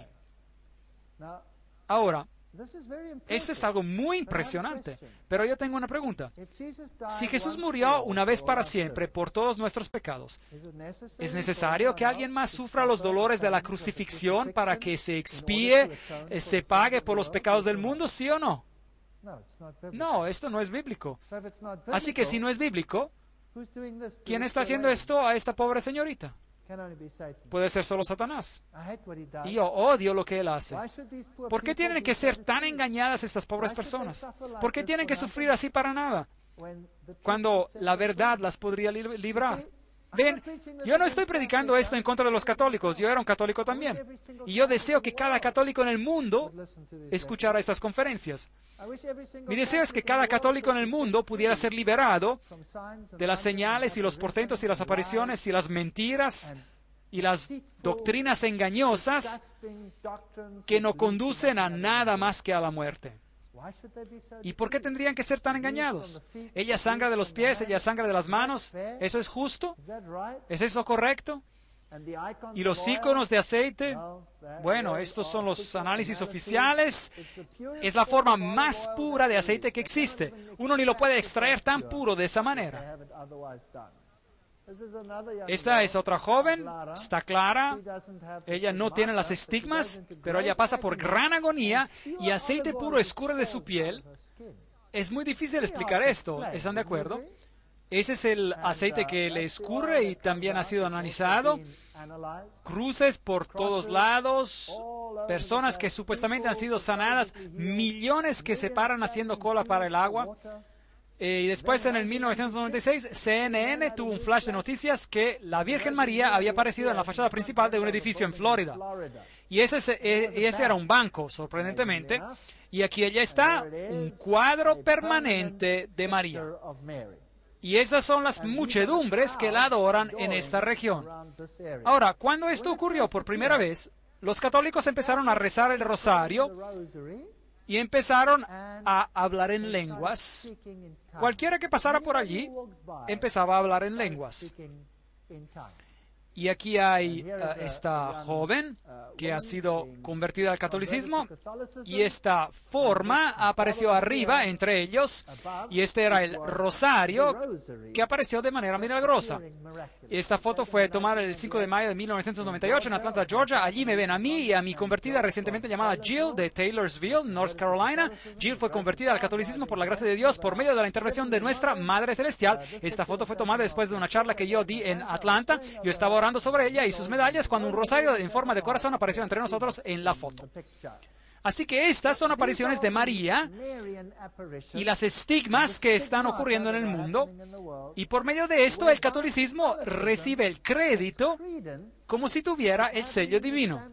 Ahora, esto es algo muy impresionante, pero yo tengo una pregunta. Si Jesús murió una vez para siempre por todos nuestros pecados, ¿es necesario que alguien más sufra los dolores de la crucifixión para que se expíe, se pague por los pecados del mundo, sí o no? No, esto no es bíblico. Así que si no es bíblico, ¿Quién está haciendo esto a esta pobre señorita? Puede ser solo Satanás. Y yo odio lo que él hace. ¿Por qué tienen que ser tan engañadas estas pobres personas? ¿Por qué tienen que sufrir así para nada? Cuando la verdad las podría librar. Ven, yo no estoy predicando esto en contra de los católicos. Yo era un católico también. Y yo deseo que cada católico en el mundo escuchara estas conferencias. Mi deseo es que cada católico en el mundo pudiera ser liberado de las señales y los portentos y las apariciones y las mentiras y las doctrinas engañosas que no conducen a nada más que a la muerte. ¿Y por qué tendrían que ser tan engañados? Ella sangra de los pies, ella sangra de las manos. ¿Eso es justo? ¿Es eso correcto? ¿Y los íconos de aceite? Bueno, estos son los análisis oficiales. Es la forma más pura de aceite que existe. Uno ni lo puede extraer tan puro de esa manera. Esta es otra joven, está clara, ella no tiene las estigmas, pero ella pasa por gran agonía y aceite puro escurre de su piel. Es muy difícil explicar esto, ¿están de acuerdo? Ese es el aceite que le escurre y también ha sido analizado. Cruces por todos lados, personas que supuestamente han sido sanadas, millones que se paran haciendo cola para el agua. Y después, en el 1996, CNN tuvo un flash de noticias que la Virgen María había aparecido en la fachada principal de un edificio en Florida. Y ese era un banco, sorprendentemente. Y aquí ella está, un cuadro permanente de María. Y esas son las muchedumbres que la adoran en esta región. Ahora, cuando esto ocurrió por primera vez, los católicos empezaron a rezar el rosario y empezaron a hablar en lenguas. Cualquiera que pasara por allí empezaba a hablar en lenguas. Y aquí hay esta joven que ha sido convertida al catolicismo y esta forma apareció arriba entre ellos y este era el rosario que apareció de manera milagrosa. Esta foto fue tomada el 5 de mayo de 1998 en Atlanta, Georgia. Allí me ven a mí y a mi convertida recientemente llamada Jill de Taylorsville, North Carolina. Jill fue convertida al catolicismo por la gracia de Dios por medio de la intervención de nuestra Madre Celestial. Esta foto fue tomada después de una charla que yo di en Atlanta. Yo estaba orando sobre ella y sus medallas cuando un rosario en forma de corazón apareció entre nosotros en la foto. Así que estas son apariciones de María y las estigmas que están ocurriendo en el mundo. Y por medio de esto el catolicismo recibe el crédito como si tuviera el sello divino.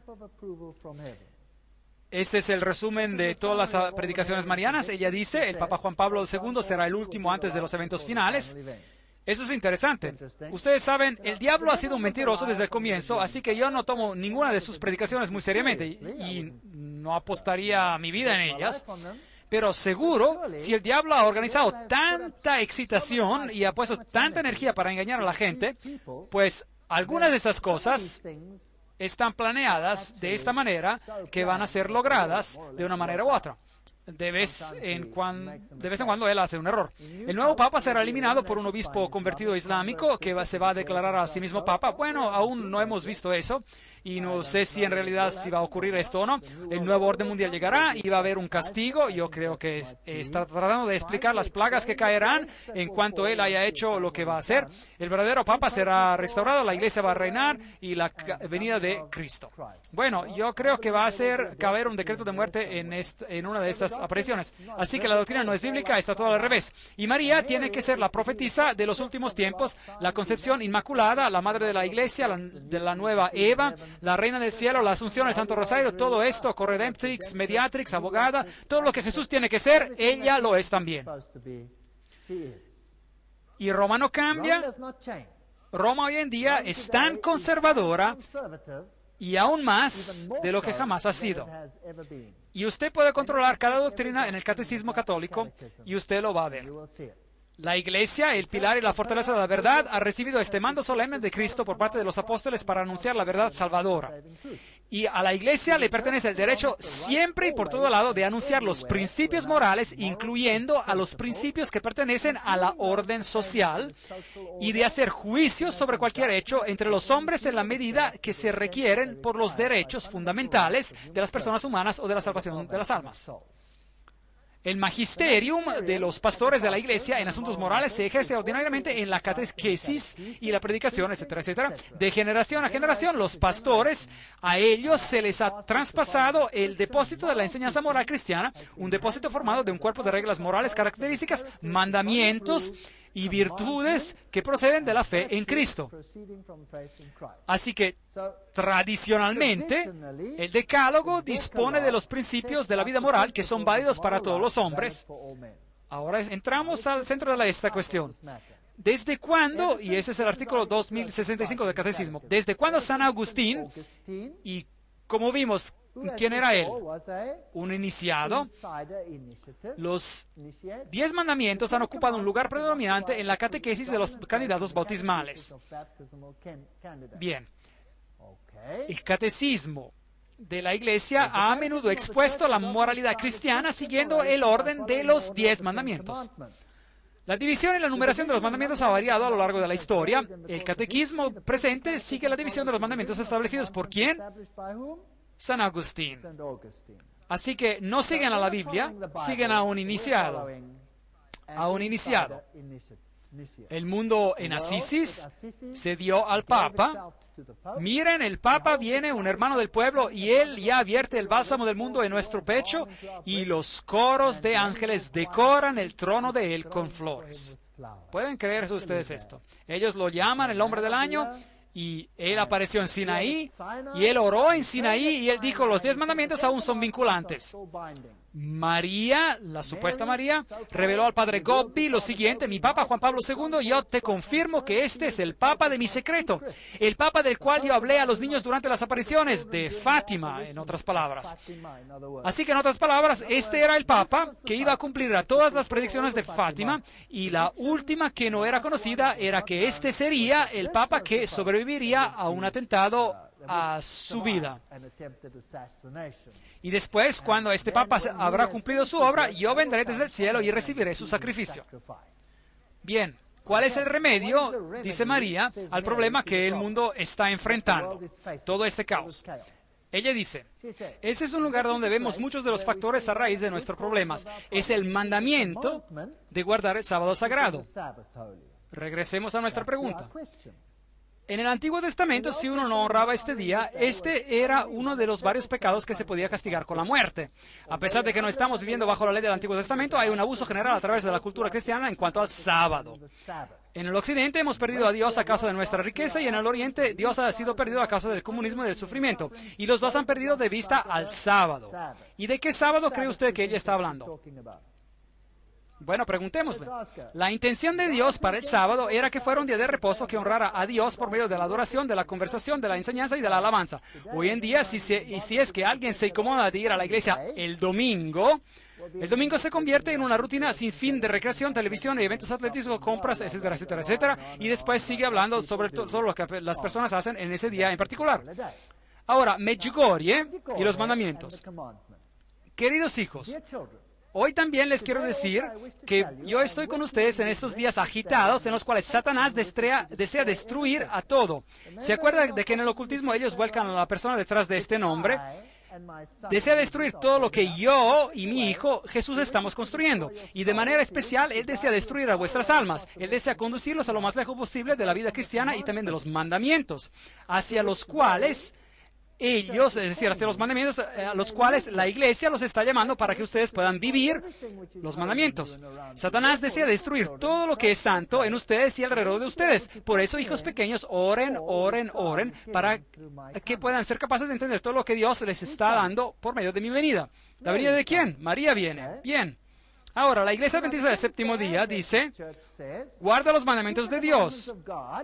Este es el resumen de todas las predicaciones marianas. Ella dice, el Papa Juan Pablo II será el último antes de los eventos finales. Eso es interesante. Ustedes saben, el diablo ha sido un mentiroso desde el comienzo, así que yo no tomo ninguna de sus predicaciones muy seriamente y no apostaría mi vida en ellas. Pero seguro, si el diablo ha organizado tanta excitación y ha puesto tanta energía para engañar a la gente, pues algunas de esas cosas están planeadas de esta manera que van a ser logradas de una manera u otra. De vez en cuando él hace un error. El nuevo papa será eliminado por un obispo convertido islámico que se va a declarar a sí mismo papa. Bueno, aún no hemos visto eso y no sé si en realidad si va a ocurrir esto o no. El nuevo orden mundial llegará y va a haber un castigo. Yo creo que está tratando de explicar las plagas que caerán en cuanto él haya hecho lo que va a hacer. El verdadero papa será restaurado, la iglesia va a reinar y la venida de Cristo. Bueno, yo creo que va a caber un decreto de muerte en una de estas apariciones. Así que la doctrina no es bíblica, está todo al revés. Y María tiene que ser la profetisa de los últimos tiempos, la concepción inmaculada, la madre de la iglesia, de la nueva Eva, la reina del cielo, la asunción, el Santo Rosario, todo esto, corredemptrix, mediatrix, abogada, todo lo que Jesús tiene que ser, ella lo es también. Y Roma no cambia. Roma hoy en día es tan conservadora y aún más de lo que jamás ha sido. Y usted puede controlar cada doctrina en el catecismo católico y usted lo va a ver. La Iglesia, el pilar y la fortaleza de la verdad, ha recibido este mando solemne de Cristo por parte de los apóstoles para anunciar la verdad salvadora. Y a la Iglesia le pertenece el derecho siempre y por todo lado de anunciar los principios morales, incluyendo a los principios que pertenecen a la orden social, y de hacer juicios sobre cualquier hecho entre los hombres en la medida que se requieren por los derechos fundamentales de las personas humanas o de la salvación de las almas. El magisterium de los pastores de la iglesia en asuntos morales se ejerce ordinariamente en la catequesis y la predicación, etcétera, etcétera. De generación a generación, los pastores, a ellos se les ha traspasado el depósito de la enseñanza moral cristiana, un depósito formado de un cuerpo de reglas morales características, mandamientos y virtudes que proceden de la fe en Cristo. Así que, tradicionalmente, el decálogo dispone de los principios de la vida moral que son válidos para todos los hombres. Ahora entramos al centro de esta cuestión. ¿Desde cuándo, y ese es el artículo 2065 del Catecismo, desde cuándo San Agustín, y como vimos, ¿quién era él? Un iniciado. Los 10 mandamientos han ocupado un lugar predominante en la catequesis de los candidatos bautismales. Bien. El catecismo de la Iglesia ha a menudo expuesto la moralidad cristiana siguiendo el orden de los 10 mandamientos. La división y la numeración de los mandamientos ha variado a lo largo de la historia. El catequismo presente sigue la división de los mandamientos establecidos por ¿quién? San Agustín. Así que no siguen a la Biblia, siguen a un iniciado. A un iniciado. El mundo en Asís se dio al Papa. Miren, el Papa viene, un hermano del pueblo, y él ya vierte el bálsamo del mundo en nuestro pecho, y los coros de ángeles decoran el trono de él con flores. ¿Pueden creer ustedes esto? Ellos lo llaman el hombre del año, y él apareció en Sinaí, y él oró en Sinaí, y él dijo, los 10 mandamientos aún son vinculantes. María, la supuesta María, reveló al padre Gobbi lo siguiente: mi Papa Juan Pablo II, yo te confirmo que este es el Papa de mi secreto, el Papa del cual yo hablé a los niños durante las apariciones, de Fátima, en otras palabras. Así que, en otras palabras, este era el Papa que iba a cumplir a todas las predicciones de Fátima, y la última que no era conocida era que este sería el Papa que sobreviviría a un atentado a su vida. Y después, cuando este Papa habrá cumplido su obra, yo vendré desde el cielo y recibiré su sacrificio. Bien, ¿cuál es el remedio, dice María, al problema que el mundo está enfrentando? Todo este caos. Ella dice, ese es un lugar donde vemos muchos de los factores a raíz de nuestros problemas. Es el mandamiento de guardar el sábado sagrado. Regresemos a nuestra pregunta. En el Antiguo Testamento, si uno no honraba este día, este era uno de los varios pecados que se podía castigar con la muerte. A pesar de que no estamos viviendo bajo la ley del Antiguo Testamento, hay un abuso general a través de la cultura cristiana en cuanto al sábado. En el Occidente hemos perdido a Dios a causa de nuestra riqueza, y en el Oriente Dios ha sido perdido a causa del comunismo y del sufrimiento. Y los dos han perdido de vista al sábado. ¿Y de qué sábado cree usted que ella está hablando? Bueno, preguntémosle. La intención de Dios para el sábado era que fuera un día de reposo que honrara a Dios por medio de la adoración, de la conversación, de la enseñanza y de la alabanza. Hoy en día, si es que alguien se incomoda de ir a la iglesia el domingo se convierte en una rutina sin fin de recreación, televisión, eventos atléticos, compras, etcétera, etcétera, etcétera. Y después sigue hablando sobre todo lo que las personas hacen en ese día en particular. Ahora, Medjugorje y los mandamientos. Queridos hijos, hoy también les quiero decir que yo estoy con ustedes en estos días agitados en los cuales Satanás desea destruir a todo. ¿Se acuerdan de que en el ocultismo ellos vuelcan a la persona detrás de este nombre? Desea destruir todo lo que yo y mi hijo Jesús estamos construyendo. Y de manera especial, Él desea destruir a vuestras almas. Él desea conducirlos a lo más lejos posible de la vida cristiana y también de los mandamientos, hacia los cuales ellos, es decir, hacia los mandamientos a los cuales la iglesia los está llamando para que ustedes puedan vivir los mandamientos. Satanás desea destruir todo lo que es santo en ustedes y alrededor de ustedes. Por eso, hijos pequeños, oren, oren, oren, para que puedan ser capaces de entender todo lo que Dios les está dando por medio de mi venida. ¿La venida de quién? María viene. Bien. Ahora, la iglesia adventista del séptimo día dice, guarda los mandamientos de Dios.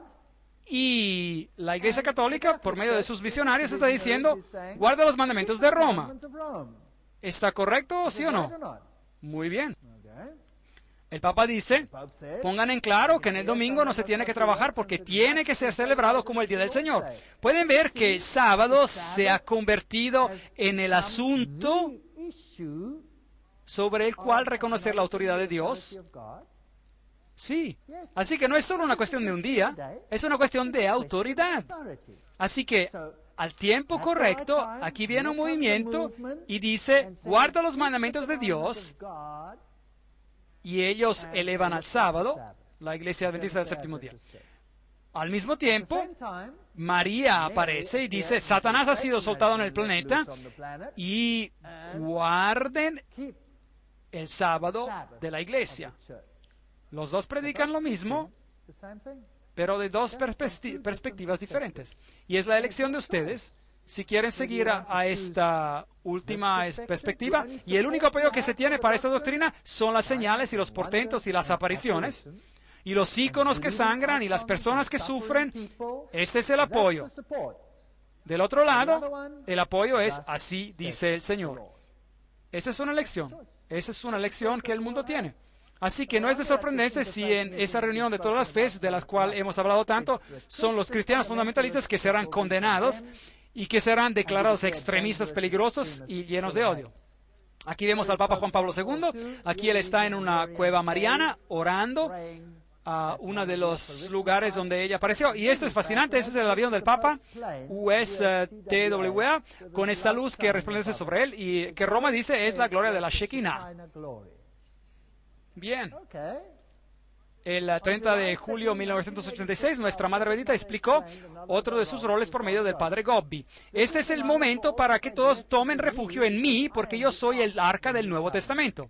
Y la Iglesia Católica, por medio de sus visionarios, está diciendo, guarda los mandamientos de Roma. ¿Está correcto, sí o no? Muy bien. El Papa dice, pongan en claro que en el domingo no se tiene que trabajar porque tiene que ser celebrado como el Día del Señor. Pueden ver que el sábado se ha convertido en el asunto sobre el cual reconocer la autoridad de Dios. Sí, así que no es solo una cuestión de un día, es una cuestión de autoridad. Así que al tiempo correcto, aquí viene un movimiento y dice, guarda los mandamientos de Dios, y ellos elevan al sábado, la iglesia adventista del séptimo día. Al mismo tiempo, María aparece y dice, Satanás ha sido soltado en el planeta y guarden el sábado de la iglesia. Los dos predican lo mismo, pero de dos perspectivas diferentes. Y es la elección de ustedes si quieren seguir a esta última perspectiva. Y el único apoyo que se tiene para esta doctrina son las señales y los portentos y las apariciones. Y los íconos que sangran y las personas que sufren. Este es el apoyo. Del otro lado, el apoyo es, así dice el Señor. Esa es una elección. Esa es una elección que el mundo tiene. Así que no es de sorprenderse si en esa reunión de todas las fes, de las cuales hemos hablado tanto, son los cristianos fundamentalistas que serán condenados y que serán declarados extremistas peligrosos y llenos de odio. Aquí vemos al Papa Juan Pablo II. Aquí él está en una cueva mariana orando a uno de los lugares donde ella apareció. Y esto es fascinante. Ese es el avión del Papa, US-TWA, con esta luz que resplandece sobre él y que Roma dice es la gloria de la Shekinah. Bien. El 30 de julio de 1986, nuestra Madre Bendita explicó otro de sus roles por medio del Padre Gobbi. Este es el momento para que todos tomen refugio en mí, porque yo soy el arca del Nuevo Testamento.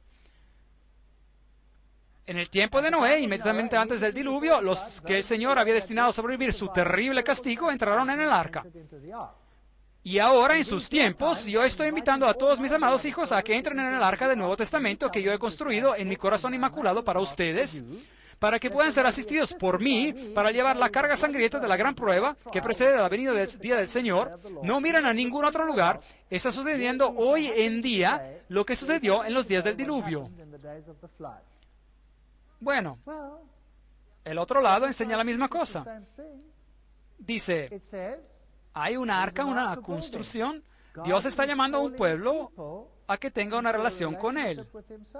En el tiempo de Noé, inmediatamente antes del diluvio, los que el Señor había destinado a sobrevivir su terrible castigo entraron en el arca. Y ahora, en sus tiempos, yo estoy invitando a todos mis amados hijos a que entren en el arca del Nuevo Testamento que yo he construido en mi corazón inmaculado para ustedes, para que puedan ser asistidos por mí para llevar la carga sangrienta de la gran prueba que precede la venida del día del Señor. No miran a ningún otro lugar. Está sucediendo hoy en día lo que sucedió en los días del diluvio. Bueno, el otro lado enseña la misma cosa. Dice, hay una arca, una construcción. Dios está llamando a un pueblo a que tenga una relación con Él.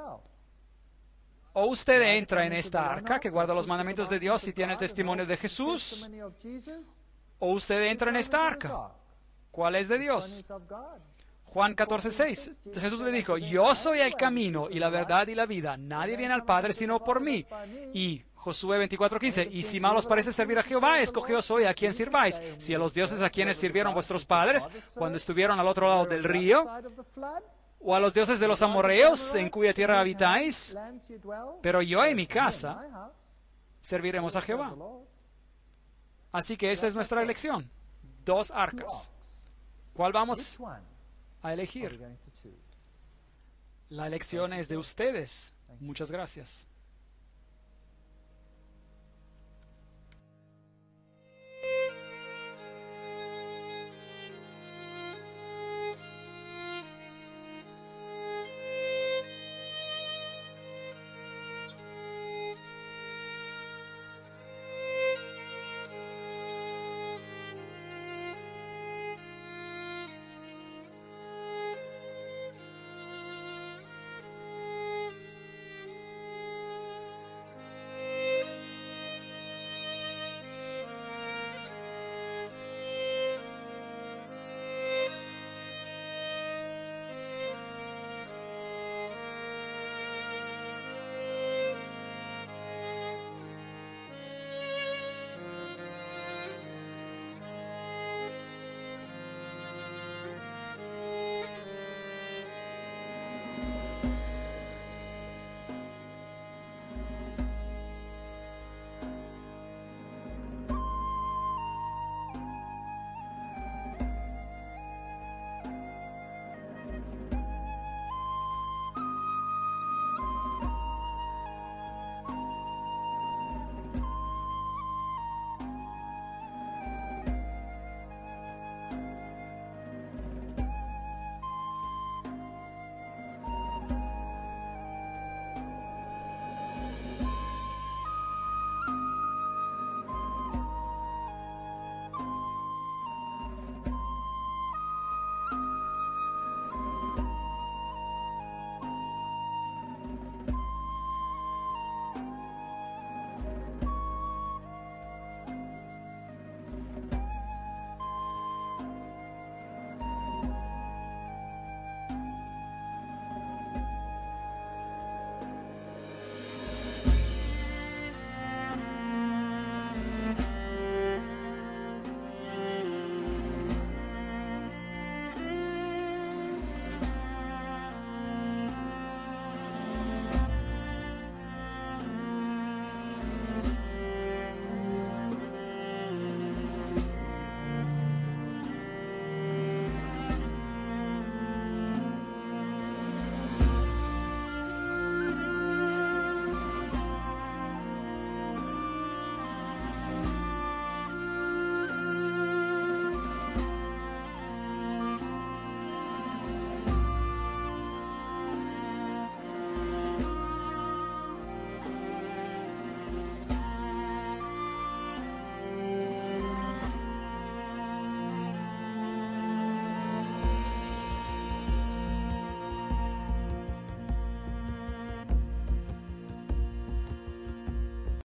O usted entra en esta arca que guarda los mandamientos de Dios y tiene el testimonio de Jesús, o usted entra en esta arca. ¿Cuál es de Dios? Juan 14:6. Jesús le dijo, yo soy el camino y la verdad y la vida. Nadie viene al Padre sino por mí. Y Josué 24:15. Y si mal os parece servir a Jehová, escogeos hoy a quien sirváis. Si a los dioses a quienes sirvieron vuestros padres cuando estuvieron al otro lado del río, o a los dioses de los amorreos en cuya tierra habitáis, pero yo y mi casa serviremos a Jehová. Así que esta es nuestra elección. Dos arcas. ¿Cuál vamos a elegir? La elección es de ustedes. Muchas gracias.